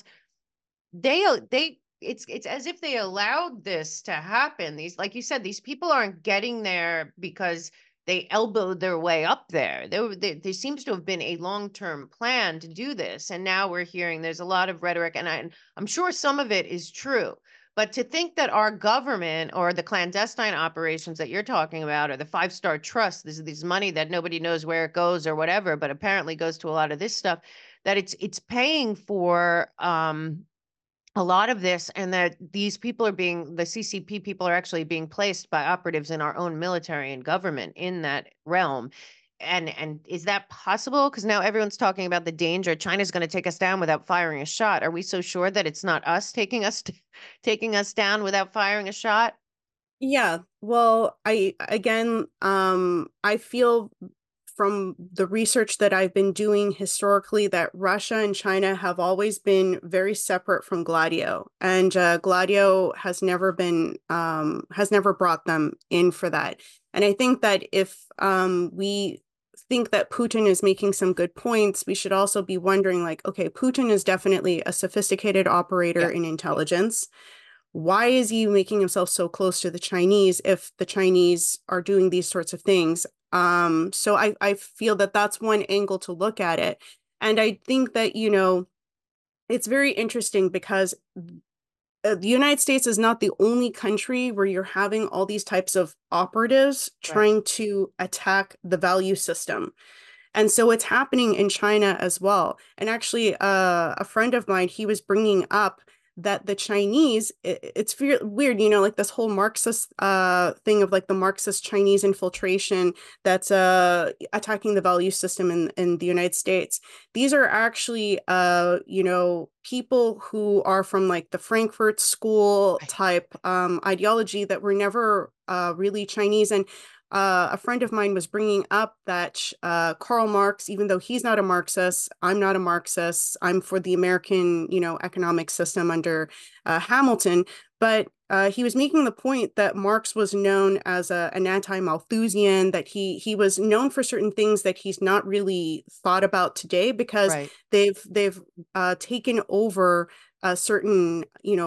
A: They they it's it's as if they allowed this to happen. These, like you said, these people aren't getting there because they elbowed their way up there. There, there, there seems to have been a long-term plan to do this, and now we're hearing there's a lot of rhetoric, and I, I'm sure some of it is true. But to think that our government or the clandestine operations that you're talking about, or the Five Star Trust, this is this money that nobody knows where it goes or whatever, but apparently goes to a lot of this stuff, that it's it's paying for um, a lot of this, and that these people are being, the C C P people are actually being placed by operatives in our own military and government in that realm. And and is that possible? Because now everyone's talking about the danger. China's going to take us down without firing a shot. Are we so sure that it's not us taking us taking us down without firing a shot?
B: Yeah. Well, I again, um, I feel from the research that I've been doing historically that Russia and China have always been very separate from Gladio, and uh, Gladio has never been um, has never brought them in for that. And I think that if um, we think that Putin is making some good points, we should also be wondering, like, okay, Putin is definitely a sophisticated operator
A: Yeah.
B: in intelligence. Why is he making himself so close to the Chinese if the Chinese are doing these sorts of things? Um, so I, I feel that that's one angle to look at it. And I think that, you know, it's very interesting because uh, the United States is not the only country where you're having all these types of operatives
A: Right.
B: trying to attack the value system. And so it's happening in China as well. And actually, uh, a friend of mine, he was bringing up that the Chinese, it, it's weird, you know, like this whole Marxist uh, thing of like the Marxist Chinese infiltration that's uh, attacking the value system in, in the United States. These are actually, uh, you know, people who are from like the Frankfurt School
A: Right.
B: type um, ideology that were never uh, really Chinese. And uh, a friend of mine was bringing up that uh, Karl Marx, even though he's not a Marxist, I'm not a Marxist. I'm for the American, you know, economic system under uh, Hamilton. But uh, he was making the point that Marx was known as a, an anti-Malthusian, that he he was known for certain things that he's not really thought about today because
A: Right.
B: they've they've uh, taken over a certain, you know,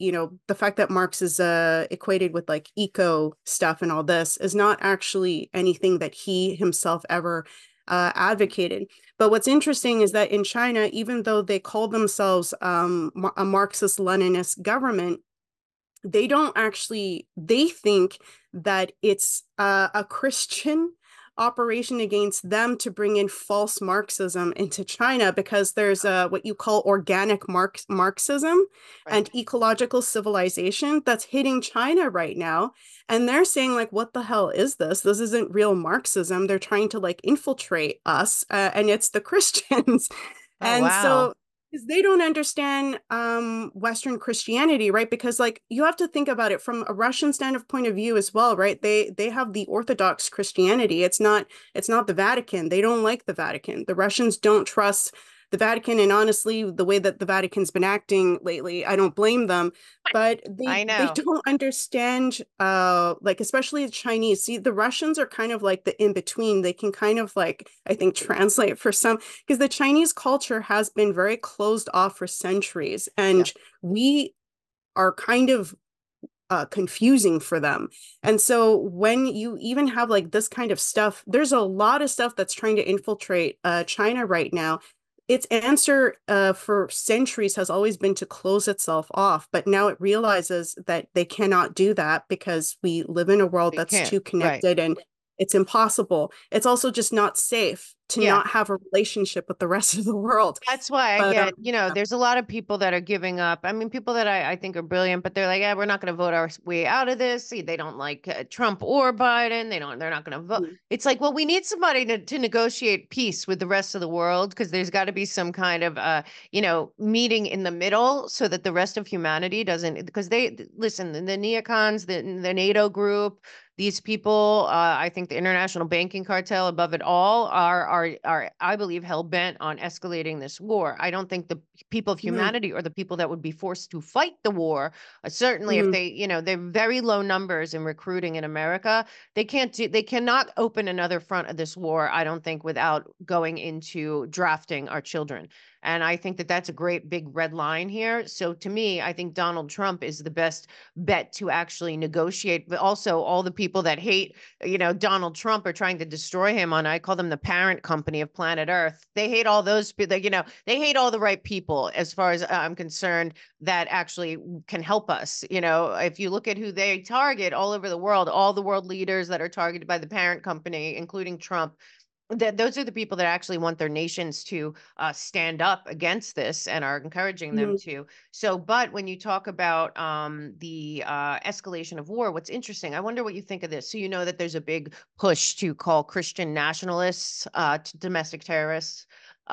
B: you know, the fact that Marx is uh, equated with like eco stuff and all this is not actually anything that he himself ever uh, advocated. But what's interesting is that in China, even though they call themselves um, a Marxist Leninist government, they don't actually, they think that it's uh, a Christian operation against them to bring in false Marxism into China, because there's a, what you call organic Marx, Marxism
A: Right.
B: and ecological civilization that's hitting China right now. And they're saying like, what the hell is this? This isn't real Marxism. They're trying to like infiltrate us, uh, and it's the Christians.
A: Oh,
B: And
A: wow.
B: so because they don't understand um, Western Christianity, right? Because like you have to think about it from a Russian standpoint of view as well, right? They they have the Orthodox Christianity. It's not it's not the Vatican. They don't like the Vatican. The Russians don't trust the Vatican, and honestly, the way that the Vatican's been acting lately, I don't blame them. But they
A: I
B: they
A: know.
B: don't understand, uh, like especially the Chinese. See, the Russians are kind of like the in between. They can kind of like I think translate for some, because the Chinese culture has been very closed off for centuries,
A: Yeah.
B: and we are kind of uh, confusing for them. And so when you even have like this kind of stuff, there's a lot of stuff that's trying to infiltrate uh, China right now. Its answer uh, for centuries has always been to close itself off, but now it realizes that they cannot do that because we live in a world
A: You
B: that's
A: can't.
B: too
A: Right.
B: connected, and it's impossible. It's also just not safe to
A: Yeah.
B: not have a relationship with the rest of the world.
A: That's why I
B: But um,
A: get, you know, there's a lot of people that are giving up. I mean, people that I, I think are brilliant, but they're like, yeah, we're not going to vote our way out of this. See, they don't like uh, Trump or Biden. They don't, they're not going to vote.
B: mm,
A: It's like, well, we need somebody to, to negotiate peace with the rest of the world, because there's got to be some kind of, uh, you know, meeting in the middle so that the rest of humanity doesn't, because they, listen, the, the neocons, the, the NATO group, these people, uh, I think the international banking cartel above it all are are are I believe hell bent on escalating this war. I don't think the people of
B: mm,
A: humanity or the people that would be forced to fight the war, uh, certainly if
B: mm,
A: they, you know, they're very low numbers in recruiting in America. They can't do they cannot open another front of this war, I don't think, without going into drafting our children. And I think that that's a great big red line here. So to me, I think Donald Trump is the best bet to actually negotiate. But also, all the people that hate, you know, Donald Trump are trying to destroy him. On I call them the parent company of planet Earth. They hate all those people. You know, they hate all the right people, as far as I'm concerned, that actually can help us. You know, if you look at who they target all over the world, all the world leaders that are targeted by the parent company, including Trump, that those are the people that actually want their nations to uh, stand up against this and are encouraging them
B: mm,
A: to. So, but when you talk about um, the uh, escalation of war, what's interesting, I wonder what you think of this. So, you know that there's a big push to call Christian nationalists uh, to domestic terrorists.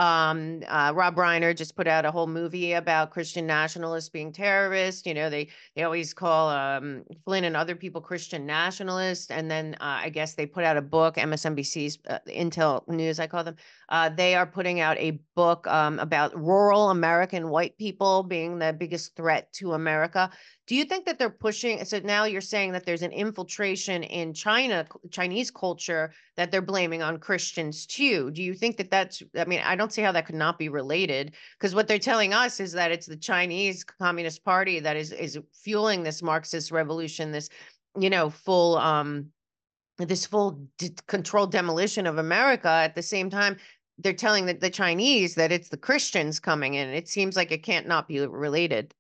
A: Um, uh, Rob Reiner just put out a whole movie about Christian nationalists being terrorists. You know, they they always call um, Flynn and other people Christian nationalists. And then uh, I guess they put out a book, M S N B C's uh, Intel News, I call them. Uh, they are putting out a book um, about rural American white people being the biggest threat to America. Do you think that they're pushing? So now you're saying that there's an infiltration in China, Chinese culture, that they're blaming on Christians too. Do you think that that's, I mean, I don't see how that could not be related, because what they're telling us is that it's the Chinese Communist Party that is is fueling this Marxist revolution, this, you know, full um this full d- controlled demolition of America. At the same time, they're telling the, the Chinese that it's the Christians coming in. It seems like it can't not be related.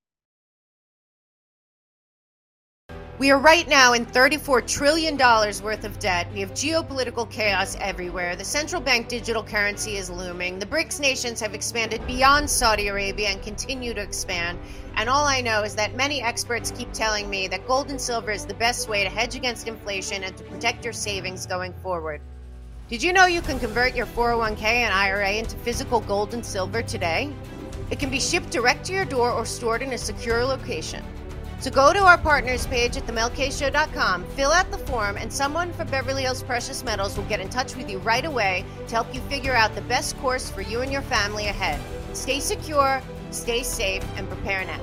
A: We are right now in thirty-four trillion dollars worth of debt. We have geopolitical chaos everywhere. The central bank digital currency is looming. The BRICS nations have expanded beyond Saudi Arabia and continue to expand. And all I know is that many experts keep telling me that gold and silver is the best way to hedge against inflation and to protect your savings going forward. Did you know you can convert your four oh one k and I R A into physical gold and silver today? It can be shipped direct to your door or stored in a secure location. So go to our partners page at the mel k show dot com, fill out the form, and someone from Beverly Hills Precious Metals will get in touch with you right away to help you figure out the best course for you and your family ahead. Stay secure, stay safe, and prepare now.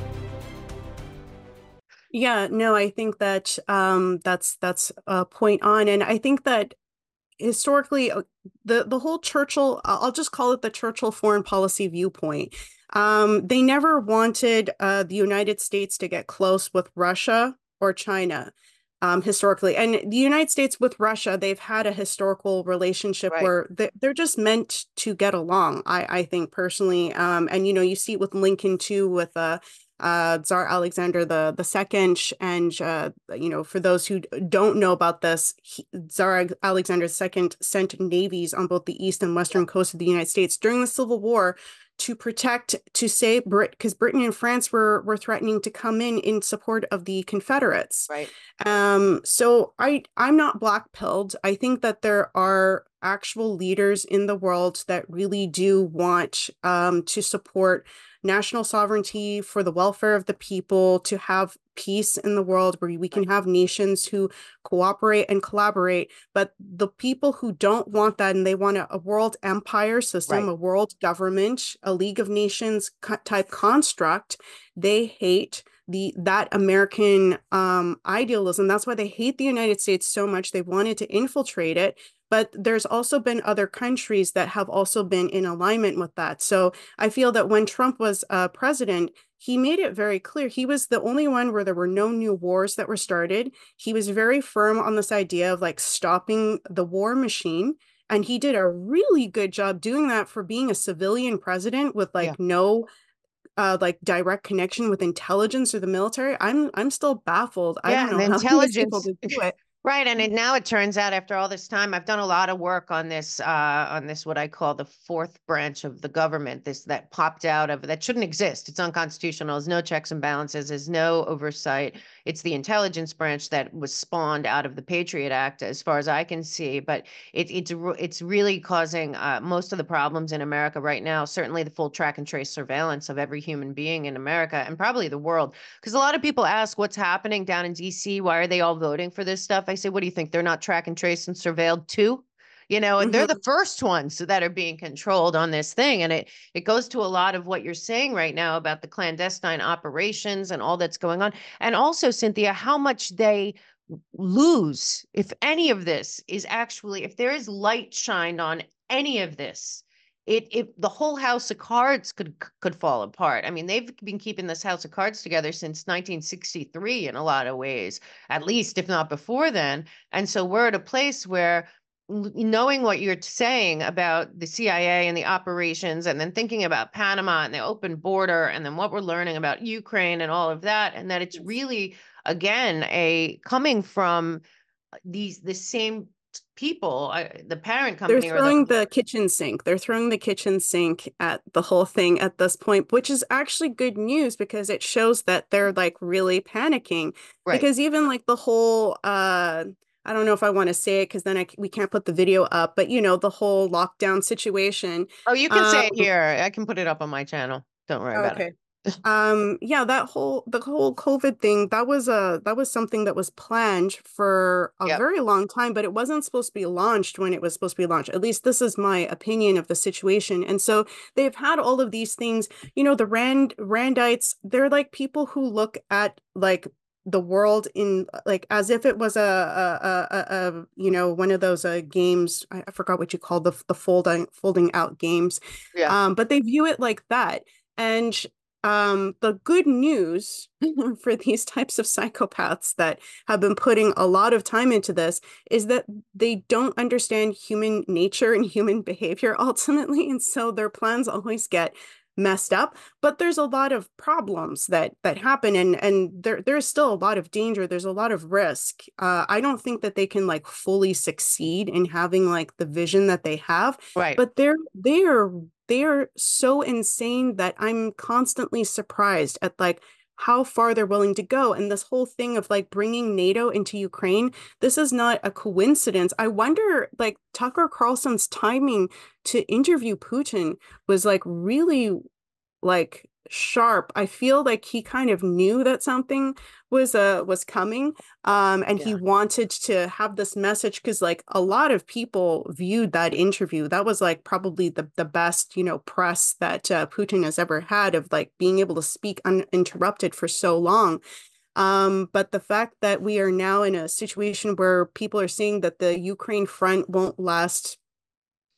B: yeah, no, I think that um, that's that's a point on, and I think that historically, uh, the the whole Churchill, I'll just call it the Churchill foreign policy viewpoint. Um, they never wanted uh, the United States to get close with Russia or China, um, historically. And the United States with Russia, they've had a historical relationship
A: Right.
B: where they, they're just meant to get along, I, I think personally. Um, and, you know, you see it with Lincoln too, with uh, uh, Tsar Alexander the, the Second. And, uh, you know, for those who don't know about this, he, Tsar Alexander the Second sent navies on both the east and
A: Yeah.
B: western coast of the United States during the Civil War to protect, to say Brit, because Britain and France were were threatening to come in in support of the Confederates.
A: Right.
B: Um, so I I'm not black pilled. I think that there are actual leaders in the world that really do want um, to support national sovereignty for the welfare of the people, to have peace in the world where we can
A: Right.
B: have nations who cooperate and collaborate. But the people who don't want that and they want a, a world empire system,
A: Right.
B: a world government, a League of Nations type construct, they hate the that American um, idealism. That's why they hate the United States so much. They wanted to infiltrate it. But there's also been other countries that have also been in alignment with that. So I feel that when Trump was uh, president, he made it very clear. He was the only one where there were no new wars that were started. He was very firm on this idea of like stopping the war machine. And he did a really good job doing that for being a civilian president with
A: Yeah.
B: like no uh like direct connection with intelligence or the military. I'm I'm still baffled. I
A: Yeah.
B: don't
A: And
B: know how he was able
A: intelligence.
B: to do it.
A: Right, and it, now it turns out after all this time, I've done a lot of work on this, uh, on this what I call the fourth branch of the government. This that popped out of that shouldn't exist. It's unconstitutional. There's no checks and balances. There's no oversight. It's the intelligence branch that was spawned out of the Patriot Act, as far as I can see. But it, it's it's really causing uh, most of the problems in America right now. Certainly, the full track and trace surveillance of every human being in America and probably the world. Because a lot of people ask what's happening down in D C. Why are they all voting for this stuff? I say, what do you think? They're not track and trace and surveilled too? You know, they're
B: Mhm.
A: the first ones that are being controlled on this thing. And it it goes to a lot of what you're saying right now about the clandestine operations and all that's going on. And also, Cynthia, how much they lose if any of this is actually, if there is light shined on any of this, it it the whole house of cards could could fall apart. I mean, they've been keeping this house of cards together since nineteen sixty-three in a lot of ways, at least if not before then. And so we're at a place where, knowing what you're saying about the C I A and the operations, and then thinking about Panama and the open border, and then what we're learning about Ukraine and all of that, and that it's really, again, a coming from these the same people, uh, the parent
B: They're
A: company or the
B: throwing the kitchen sink. They're throwing the kitchen sink at the whole thing at this point, which is actually good news because it shows that they're like really panicking.
A: right.
B: Because even like the whole, uh, I don't know if I want to say it because then I, we can't put the video up, but you know, the whole lockdown situation.
A: Oh, you can
B: Um,
A: say it here. I can put it up on my channel. Don't worry about it.
B: okay. Um, yeah, that whole the whole COVID thing, that was a that was something that was planned for a
A: Yep.
B: very long time, but it wasn't supposed to be launched when it was supposed to be launched. At least this is my opinion of the situation. And so they've had all of these things, you know, the Rand Randites, they're like people who look at like the world in like as if it was a a, a, a, a you know one of those uh, games. I, I forgot what you call the the folding folding out games,
A: Yeah.
B: um, but they view it like that. And um, the good news for these types of psychopaths that have been putting a lot of time into this is that they don't understand human nature and human behavior ultimately. And so their plans always get messed up. But there's a lot of problems that that happen and and there there's still a lot of danger. There's a lot of risk. Uh, I don't think that they can like fully succeed in having like the vision that they have,
A: Right.
B: but they're they're they're so insane that I'm constantly surprised at like how far they're willing to go. And this whole thing of like bringing NATO into Ukraine, this is not a coincidence. I wonder, like Tucker Carlson's timing to interview Putin was like really like sharp. I feel like he kind of knew that something was uh was coming. Um and he
A: Yeah.
B: wanted to have this message because like a lot of people viewed that interview. That was like probably the the best, you know, press that uh, Putin has ever had of like being able to speak uninterrupted for so long. Um, but the fact that we are now in a situation where people are saying that the Ukraine front won't last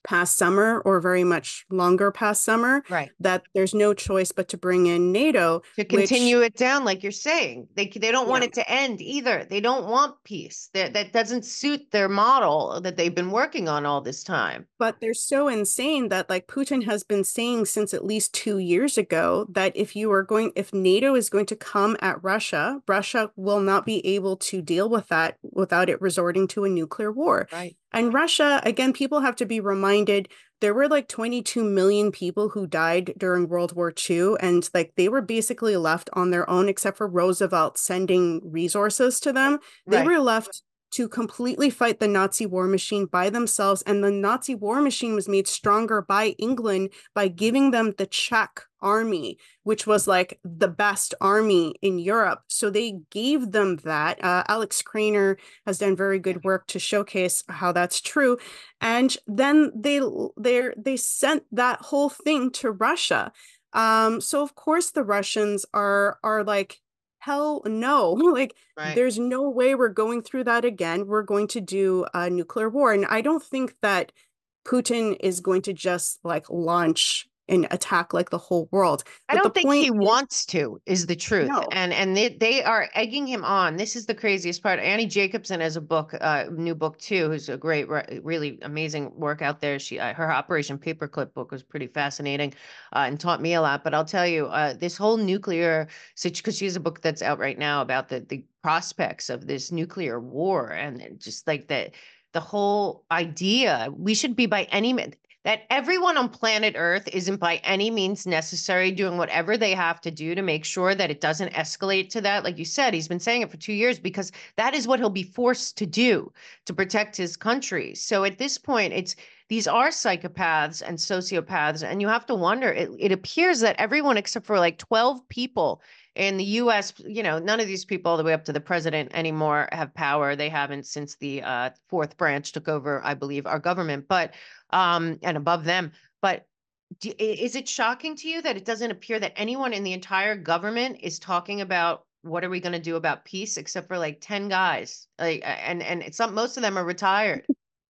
B: past summer or very much longer past summer,
A: Right.
B: that there's no choice but to bring in NATO,
A: To
B: which,
A: continue it down, like you're saying. They they don't want
B: yeah.
A: it to end either. They don't want peace. That that doesn't suit their model that they've been working on all this time.
B: But they're so insane that like Putin has been saying since at least two years ago that if you are going, if NATO is going to come at Russia, Russia will not be able to deal with that without it resorting to a nuclear war.
A: Right.
B: And Russia, again, people have to be reminded there were like twenty-two million people who died during World War Two, and like they were basically left on their own, except for Roosevelt sending resources to them. They
A: Right.
B: were left to completely fight the Nazi war machine by themselves. And the Nazi war machine was made stronger by England by giving them the Czech army, which was like the best army in Europe. So they gave them that. Uh, Alex Craner has done very good work to showcase how that's true. And then they they they sent that whole thing to Russia. Um, so of course the Russians are are like, hell no. Like,
A: Right.
B: there's no way we're going through that again. We're going to do a nuclear war. And I don't think that Putin is going to just like launch an attack like the whole world.
A: I
B: But the
A: don't think
B: point
A: he
B: is,
A: wants to, is the truth.
B: no.
A: And and they, they are egging him on. This is the craziest part. Annie Jacobson has a book, uh, new book too, who's a great, really amazing work out there. She, uh, her Operation Paperclip book was pretty fascinating uh, and taught me a lot. But I'll tell you, uh, this whole nuclear situation, because she has a book that's out right now about the the prospects of this nuclear war and just like that, the whole idea we should be by any means, that everyone on planet Earth isn't by any means necessary doing whatever they have to do to make sure that it doesn't escalate to that. Like you said, he's been saying it for two years because that is what he'll be forced to do to protect his country. So at this point, it's these are psychopaths and sociopaths. And you have to wonder, it, it appears that everyone except for like twelve people in the U S, you know, none of these people all the way up to the president anymore have power. They haven't since the uh, fourth branch took over, I believe, our government. But um, and above them. But do, is it shocking to you that it doesn't appear that anyone in the entire government is talking about what are we going to do about peace, except for like ten guys? Like, and and it's not, most of them are retired.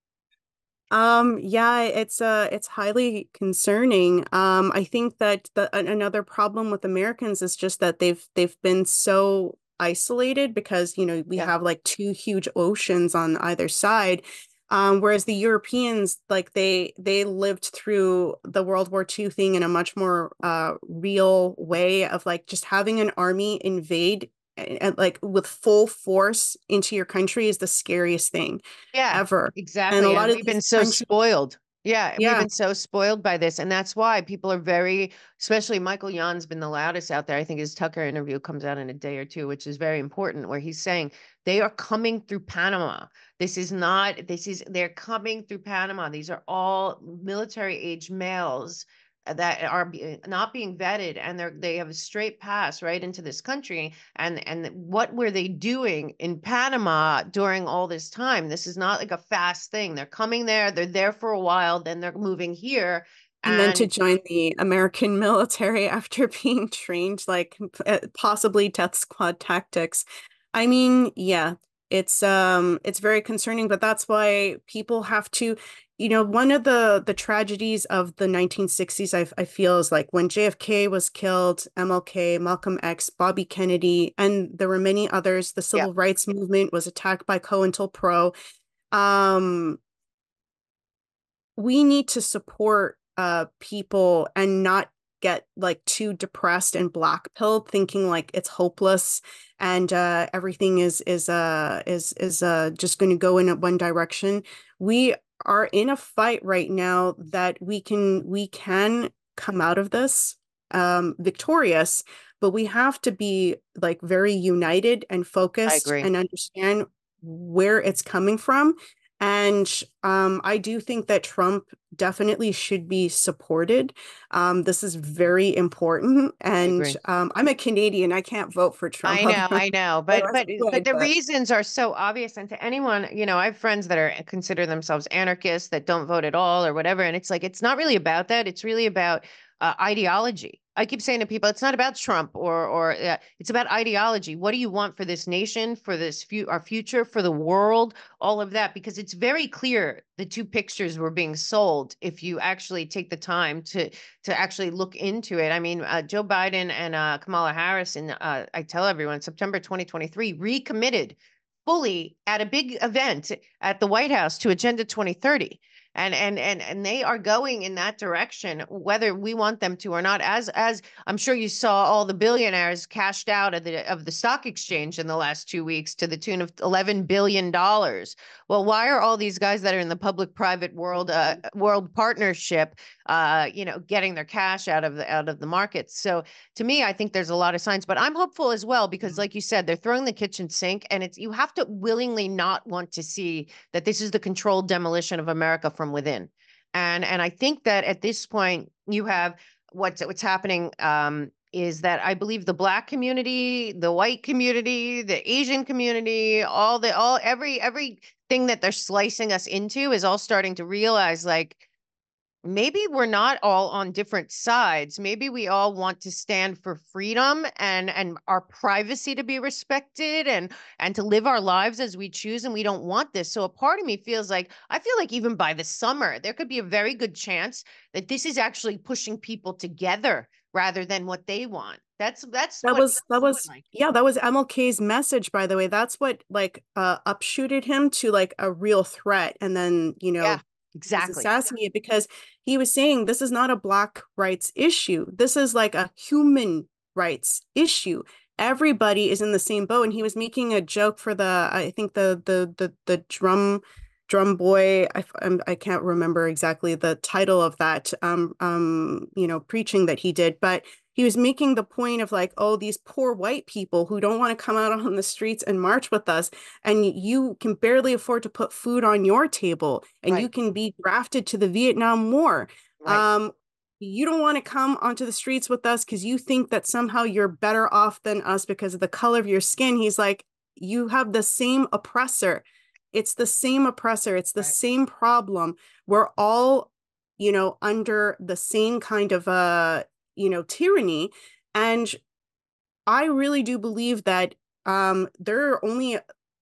B: Um, yeah, it's uh it's highly concerning. Um, I think that the another problem with Americans is just that they've they've been so isolated because, you know, we
A: Yeah.
B: have like two huge oceans on either side. Um, whereas the Europeans, like they they lived through the World War Two thing in a much more uh real way of like just having an army invade and like with full force into your country is the scariest thing
A: Yeah,
B: ever. And a
A: exactly.
B: lot
A: And
B: of
A: we've been
B: these
A: so
B: countries,
A: spoiled. Yeah, we've
B: yeah,
A: been so spoiled by this. And that's why people are very, especially Michael Young's been the loudest out there. I think his Tucker interview comes out in a day or two, which is very important, where he's saying they are coming through Panama. This is not, this is, they're coming through Panama. These are all military age males that are be, not being vetted, and they're they have a straight pass right into this country. And and what were they doing in Panama during all this time? This is not like a fast thing. They're coming there, they're there for a while, then they're moving here.
B: and then to
A: And
B: join the American military after being trained like possibly death squad tactics. I mean, yeah, it's um it's very concerning, but that's why people have to, you know, one of the the tragedies of the nineteen sixties, I, I feel, is like when J F K was killed, M L K, Malcolm X, Bobby Kennedy, and there were many others. The
A: yeah,
B: civil rights movement was attacked by COINTELPRO. Um, we need to support uh people and not get like too depressed and black pilled thinking like it's hopeless and uh everything is is uh is is uh just going to go in one direction. We are in a fight right now that we can we can come out of this um victorious, but we have to be like very united and
A: I
B: focused
A: agree.
B: and understand where it's coming from. And um, I do think that Trump definitely should be supported. Um, this is very important.
A: I
B: And
A: agree.
B: um, I'm a Canadian. I can't vote for Trump.
A: I know, I know, but
B: Otherwise
A: but
B: I
A: but
B: would,
A: the
B: but
A: reasons are so obvious, and to anyone, you know, I have friends that are consider themselves anarchists that don't vote at all or whatever, and it's like it's not really about that. It's really about uh, ideology. I keep saying to people, it's not about Trump or or uh, it's about ideology. What do you want for this nation, for this fu- our future, for the world, all of that? Because it's very clear the two pictures were being sold if you actually take the time to to actually look into it. I mean, uh, Joe Biden and uh, Kamala Harris, and uh, I tell everyone, September twenty twenty-three, recommitted fully at a big event at the White House to Agenda twenty thirty. And and and and they are going in that direction, whether we want them to or not. As as I'm sure you saw, all the billionaires cashed out of the of the stock exchange in the last two weeks to the tune of eleven billion dollars. Well, why are all these guys that are in the public-private world uh, world partnership, uh, you know, getting their cash out of the out of the markets? So to me, I think there's a lot of signs, but I'm hopeful as well because, like you said, they're throwing the kitchen sink, and it's you have to willingly not want to see that this is the controlled demolition of America from within. And and I think that at this point you have what's what's happening um, is that I believe the Black community, the white community, the Asian community, all the all every everything that they're slicing us into is all starting to realize, like, maybe we're not all on different sides. Maybe we all want to stand for freedom and and our privacy to be respected, and and to live our lives as we choose, and we don't want this. So a part of me feels like I feel like even by the summer there could be a very good chance that this is actually pushing people together rather than what they want. That's that's
B: That
A: what
B: was that
A: I would
B: was
A: like.
B: yeah, that was M L K's message, by the way. That's what like uh upshooted him to like a real threat, and then, you
A: Yeah,
B: know, was
A: exactly.
B: assassinated because he was saying this is not a Black rights issue. This is like a human rights issue. Everybody is in the same boat. And he was making a joke for the, I think the the the the drum drum boy. I I'm, I can't remember exactly the title of that um um you know preaching that he did, but he was making the point of like, oh, these poor white people who don't want to come out on the streets and march with us, and you can barely afford to put food on your table, and you
A: Right,
B: can be drafted to the Vietnam War.
A: right,
B: Um, you don't want to come onto the streets with us because you think that somehow you're better off than us because of the color of your skin. He's like, you have the same oppressor. It's the same oppressor. It's the
A: right.
B: same problem. We're all, you know, under the same kind of uh, you know, tyranny. And I really do believe that um, there are only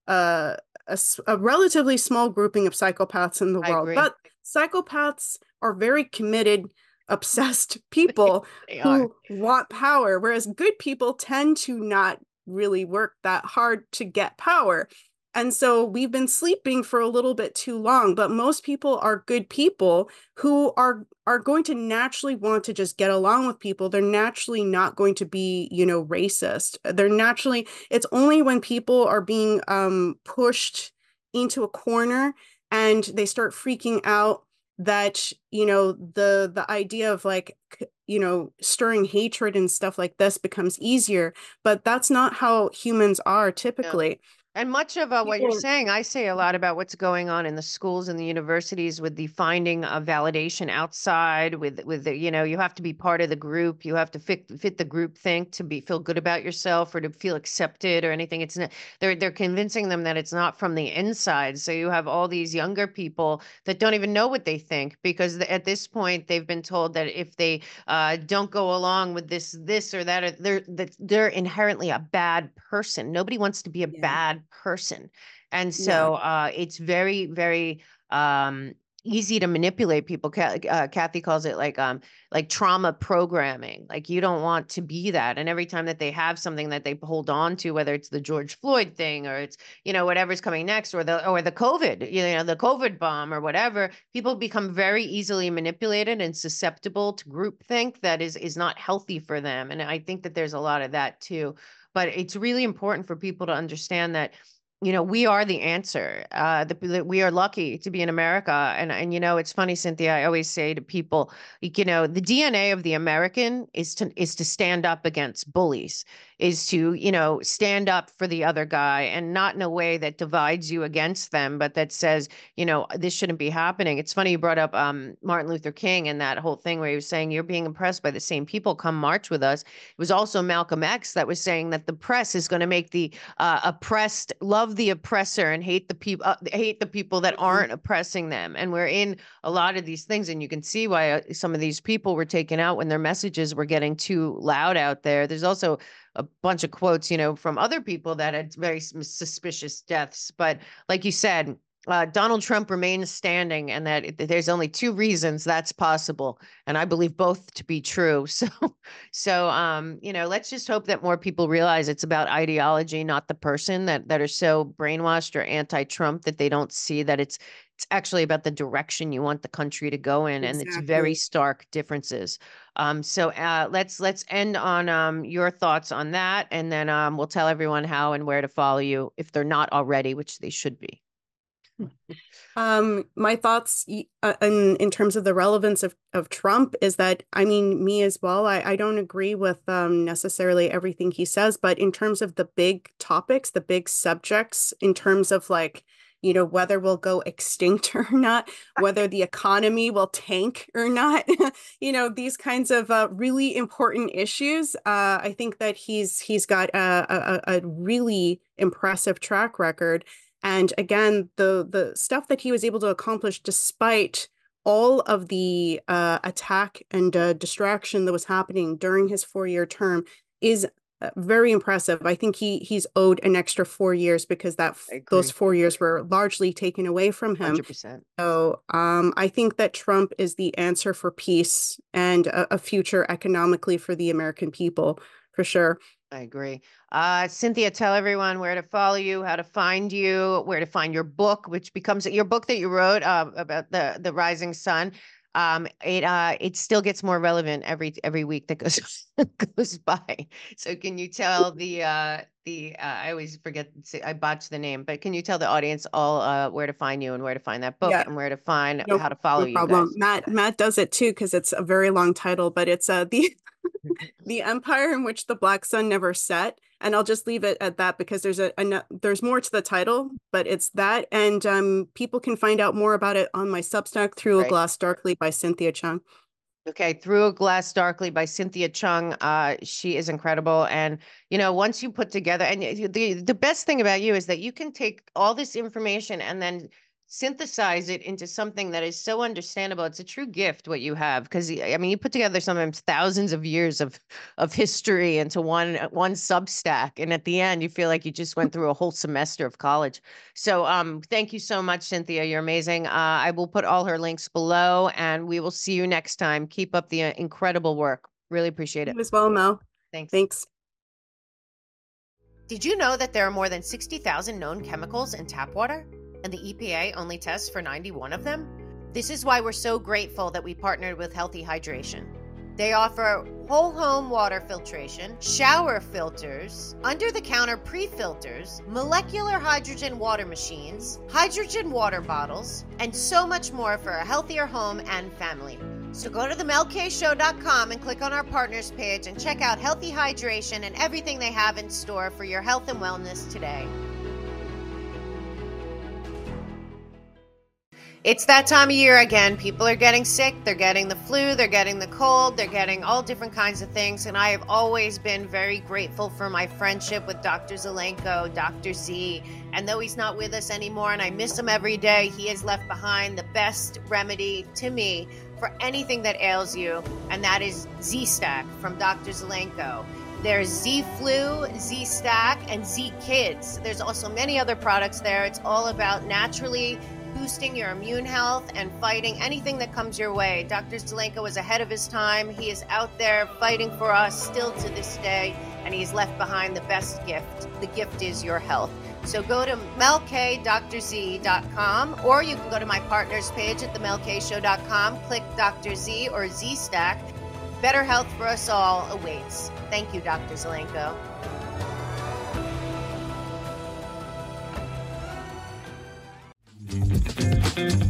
B: a, a, a relatively small grouping of psychopaths in the
A: I
B: world,
A: agree.
B: but psychopaths are very committed, obsessed people
A: They are.
B: who want power, whereas good people tend to not really work that hard to get power. And so we've been sleeping for a little bit too long, but most people are good people who are are going to naturally want to just get along with people. They're naturally not going to be, you know, racist. They're naturally, it's only when people are being um, pushed into a corner and they start freaking out that, you know, the the idea of like, you know, stirring hatred and stuff like this becomes easier. But that's not how humans are
A: No.
B: typically.
A: And much of uh, what you're
B: People,
A: saying, I say a lot about what's going on in the schools and the universities with the finding of validation outside. With with the, you know, you have to be part of the group. You have to fit fit the group think to be feel good about yourself or to feel accepted or anything. It's not, they're they're convincing them that it's not from the inside. So you have all these younger people that don't even know what they think because th- at this point they've been told that if they uh, don't go along with this this or that, or they're that they're inherently a bad person. Nobody wants to be a
B: yeah,
A: bad person. And
B: yeah.
A: so uh, it's very, very um, easy to manipulate people. Uh, Kathy calls it like um, like trauma programming. Like you don't want to be that. And every time that they have something that they hold on to, whether it's the George Floyd thing or it's, you know, whatever's coming next, or the or the COVID, you know, the COVID bomb or whatever, people become very easily manipulated and susceptible to groupthink that is is not healthy for them. And I think that there's a lot of that too. But it's really important for people to understand that, you know, we are the answer. Uh, the, the, we are lucky to be in America. And, and, you know, it's funny, Cynthia, I always say to people, you know, the D N A of the American is to, is to stand up against bullies. is to, you know, stand up for the other guy, and not in a way that divides you against them, but that says, you know, this shouldn't be happening. It's funny you brought up um, Martin Luther King and that whole thing where he was saying, you're being oppressed by the same people, come march with us. It was also Malcolm X that was saying that the press is going to make the uh, oppressed love the oppressor and hate the people, uh, hate the people that aren't oppressing them. And we're in a lot of these things, and you can see why uh, some of these people were taken out when their messages were getting too loud out there. There's also a bunch of quotes, you know, from other people that had very suspicious deaths. But like you said, uh, Donald Trump remains standing, and that there's only two reasons that's possible. And I believe both to be true. So, so, um, you know, let's just hope that more people realize it's about ideology, not the person, that, that are so brainwashed or anti-Trump that they don't see that it's, it's actually about the direction you want the country to go in.
B: Exactly.
A: And it's very stark differences. Um, so uh, let's let's end on um, your thoughts on that, and then um, we'll tell everyone how and where to follow you if they're not already, which they should be.
B: Um, my thoughts uh, in, in terms of the relevance of, of Trump is that, I mean, me as well, I, I don't agree with um, necessarily everything he says, but in terms of the big topics, the big subjects, in terms of like, you know, whether we'll go extinct or not, whether the economy will tank or not, you know, these kinds of uh, really important issues. Uh, I think that he's he's got a, a, a really impressive track record. And again, the the stuff that he was able to accomplish despite all of the uh, attack and uh, distraction that was happening during his four-year term is very impressive. I think he he's owed an extra four years because that those four years were largely taken away from him. one hundred percent. So um, I think that Trump is the answer for peace and a, a future economically for the American people, for sure.
A: I agree. Uh, Cynthia, tell everyone where to follow you, how to find you, where to find your book, which becomes your book that you wrote uh, about the the rising sun. Um, it uh, it still gets more relevant every every week that goes goes by. So can you tell the uh, the uh, I always forget, I botch the name, but can you tell the audience all uh, where to find you and where to find that book, yeah, and where to find no, how to follow no you
B: problem.
A: guys?
B: Matt Matt does it too, because it's a very long title, but it's uh the the empire in which the black sun never set. And I'll just leave it at that because there's a, a there's more to the title, but it's that. And um, people can find out more about it on my Substack, Through a Glass Darkly by Cynthia Chung.
A: Okay, Through a Glass Darkly by Cynthia Chung. Uh, she is incredible. And, you know, once you put together, and the, the best thing about you is that you can take all this information and then synthesize it into something that is so understandable. It's a true gift what you have, because I mean, you put together sometimes thousands of years of of history into one one Substack, and at the end you feel like you just went through a whole semester of college. So um thank you so much, Cynthia. You're amazing. uh I will put all her links below, and we will see you next time. Keep up the uh, incredible work. Really appreciate it.
B: You as well, Mel.
A: Thanks.
B: Thanks.
A: Did you know that there are more than sixty thousand known chemicals in tap water, and the E P A only tests for ninety-one of them? This is why we're so grateful that we partnered with Healthy Hydration. They offer whole home water filtration, shower filters, under-the-counter pre-filters, molecular hydrogen water machines, hydrogen water bottles, and so much more for a healthier home and family. So go to the mel k show dot com and click on our partners page and check out Healthy Hydration and everything they have in store for your health and wellness today. It's that time of year again. People are getting sick. They're getting the flu. They're getting the cold. They're getting all different kinds of things. And I have always been very grateful for my friendship with Doctor Zelenko, Doctor Z. And though he's not with us anymore and I miss him every day, he has left behind the best remedy to me for anything that ails you. And that is Z-Stack from Doctor Zelenko. There's Z-Flu, Z-Stack, and Z-Kids. There's also many other products there. It's all about naturally boosting your immune health and fighting anything that comes your way. Doctor Zelenko is ahead of his time. He is out there fighting for us still to this day, and he's left behind the best gift. The gift is your health. So go to mel k dr z dot com, or you can go to my partners page at the mel k show dot com, click Doctor Z or Z-Stack. Better health for us all awaits. Thank you, Doctor Zelenko.
C: Thank you.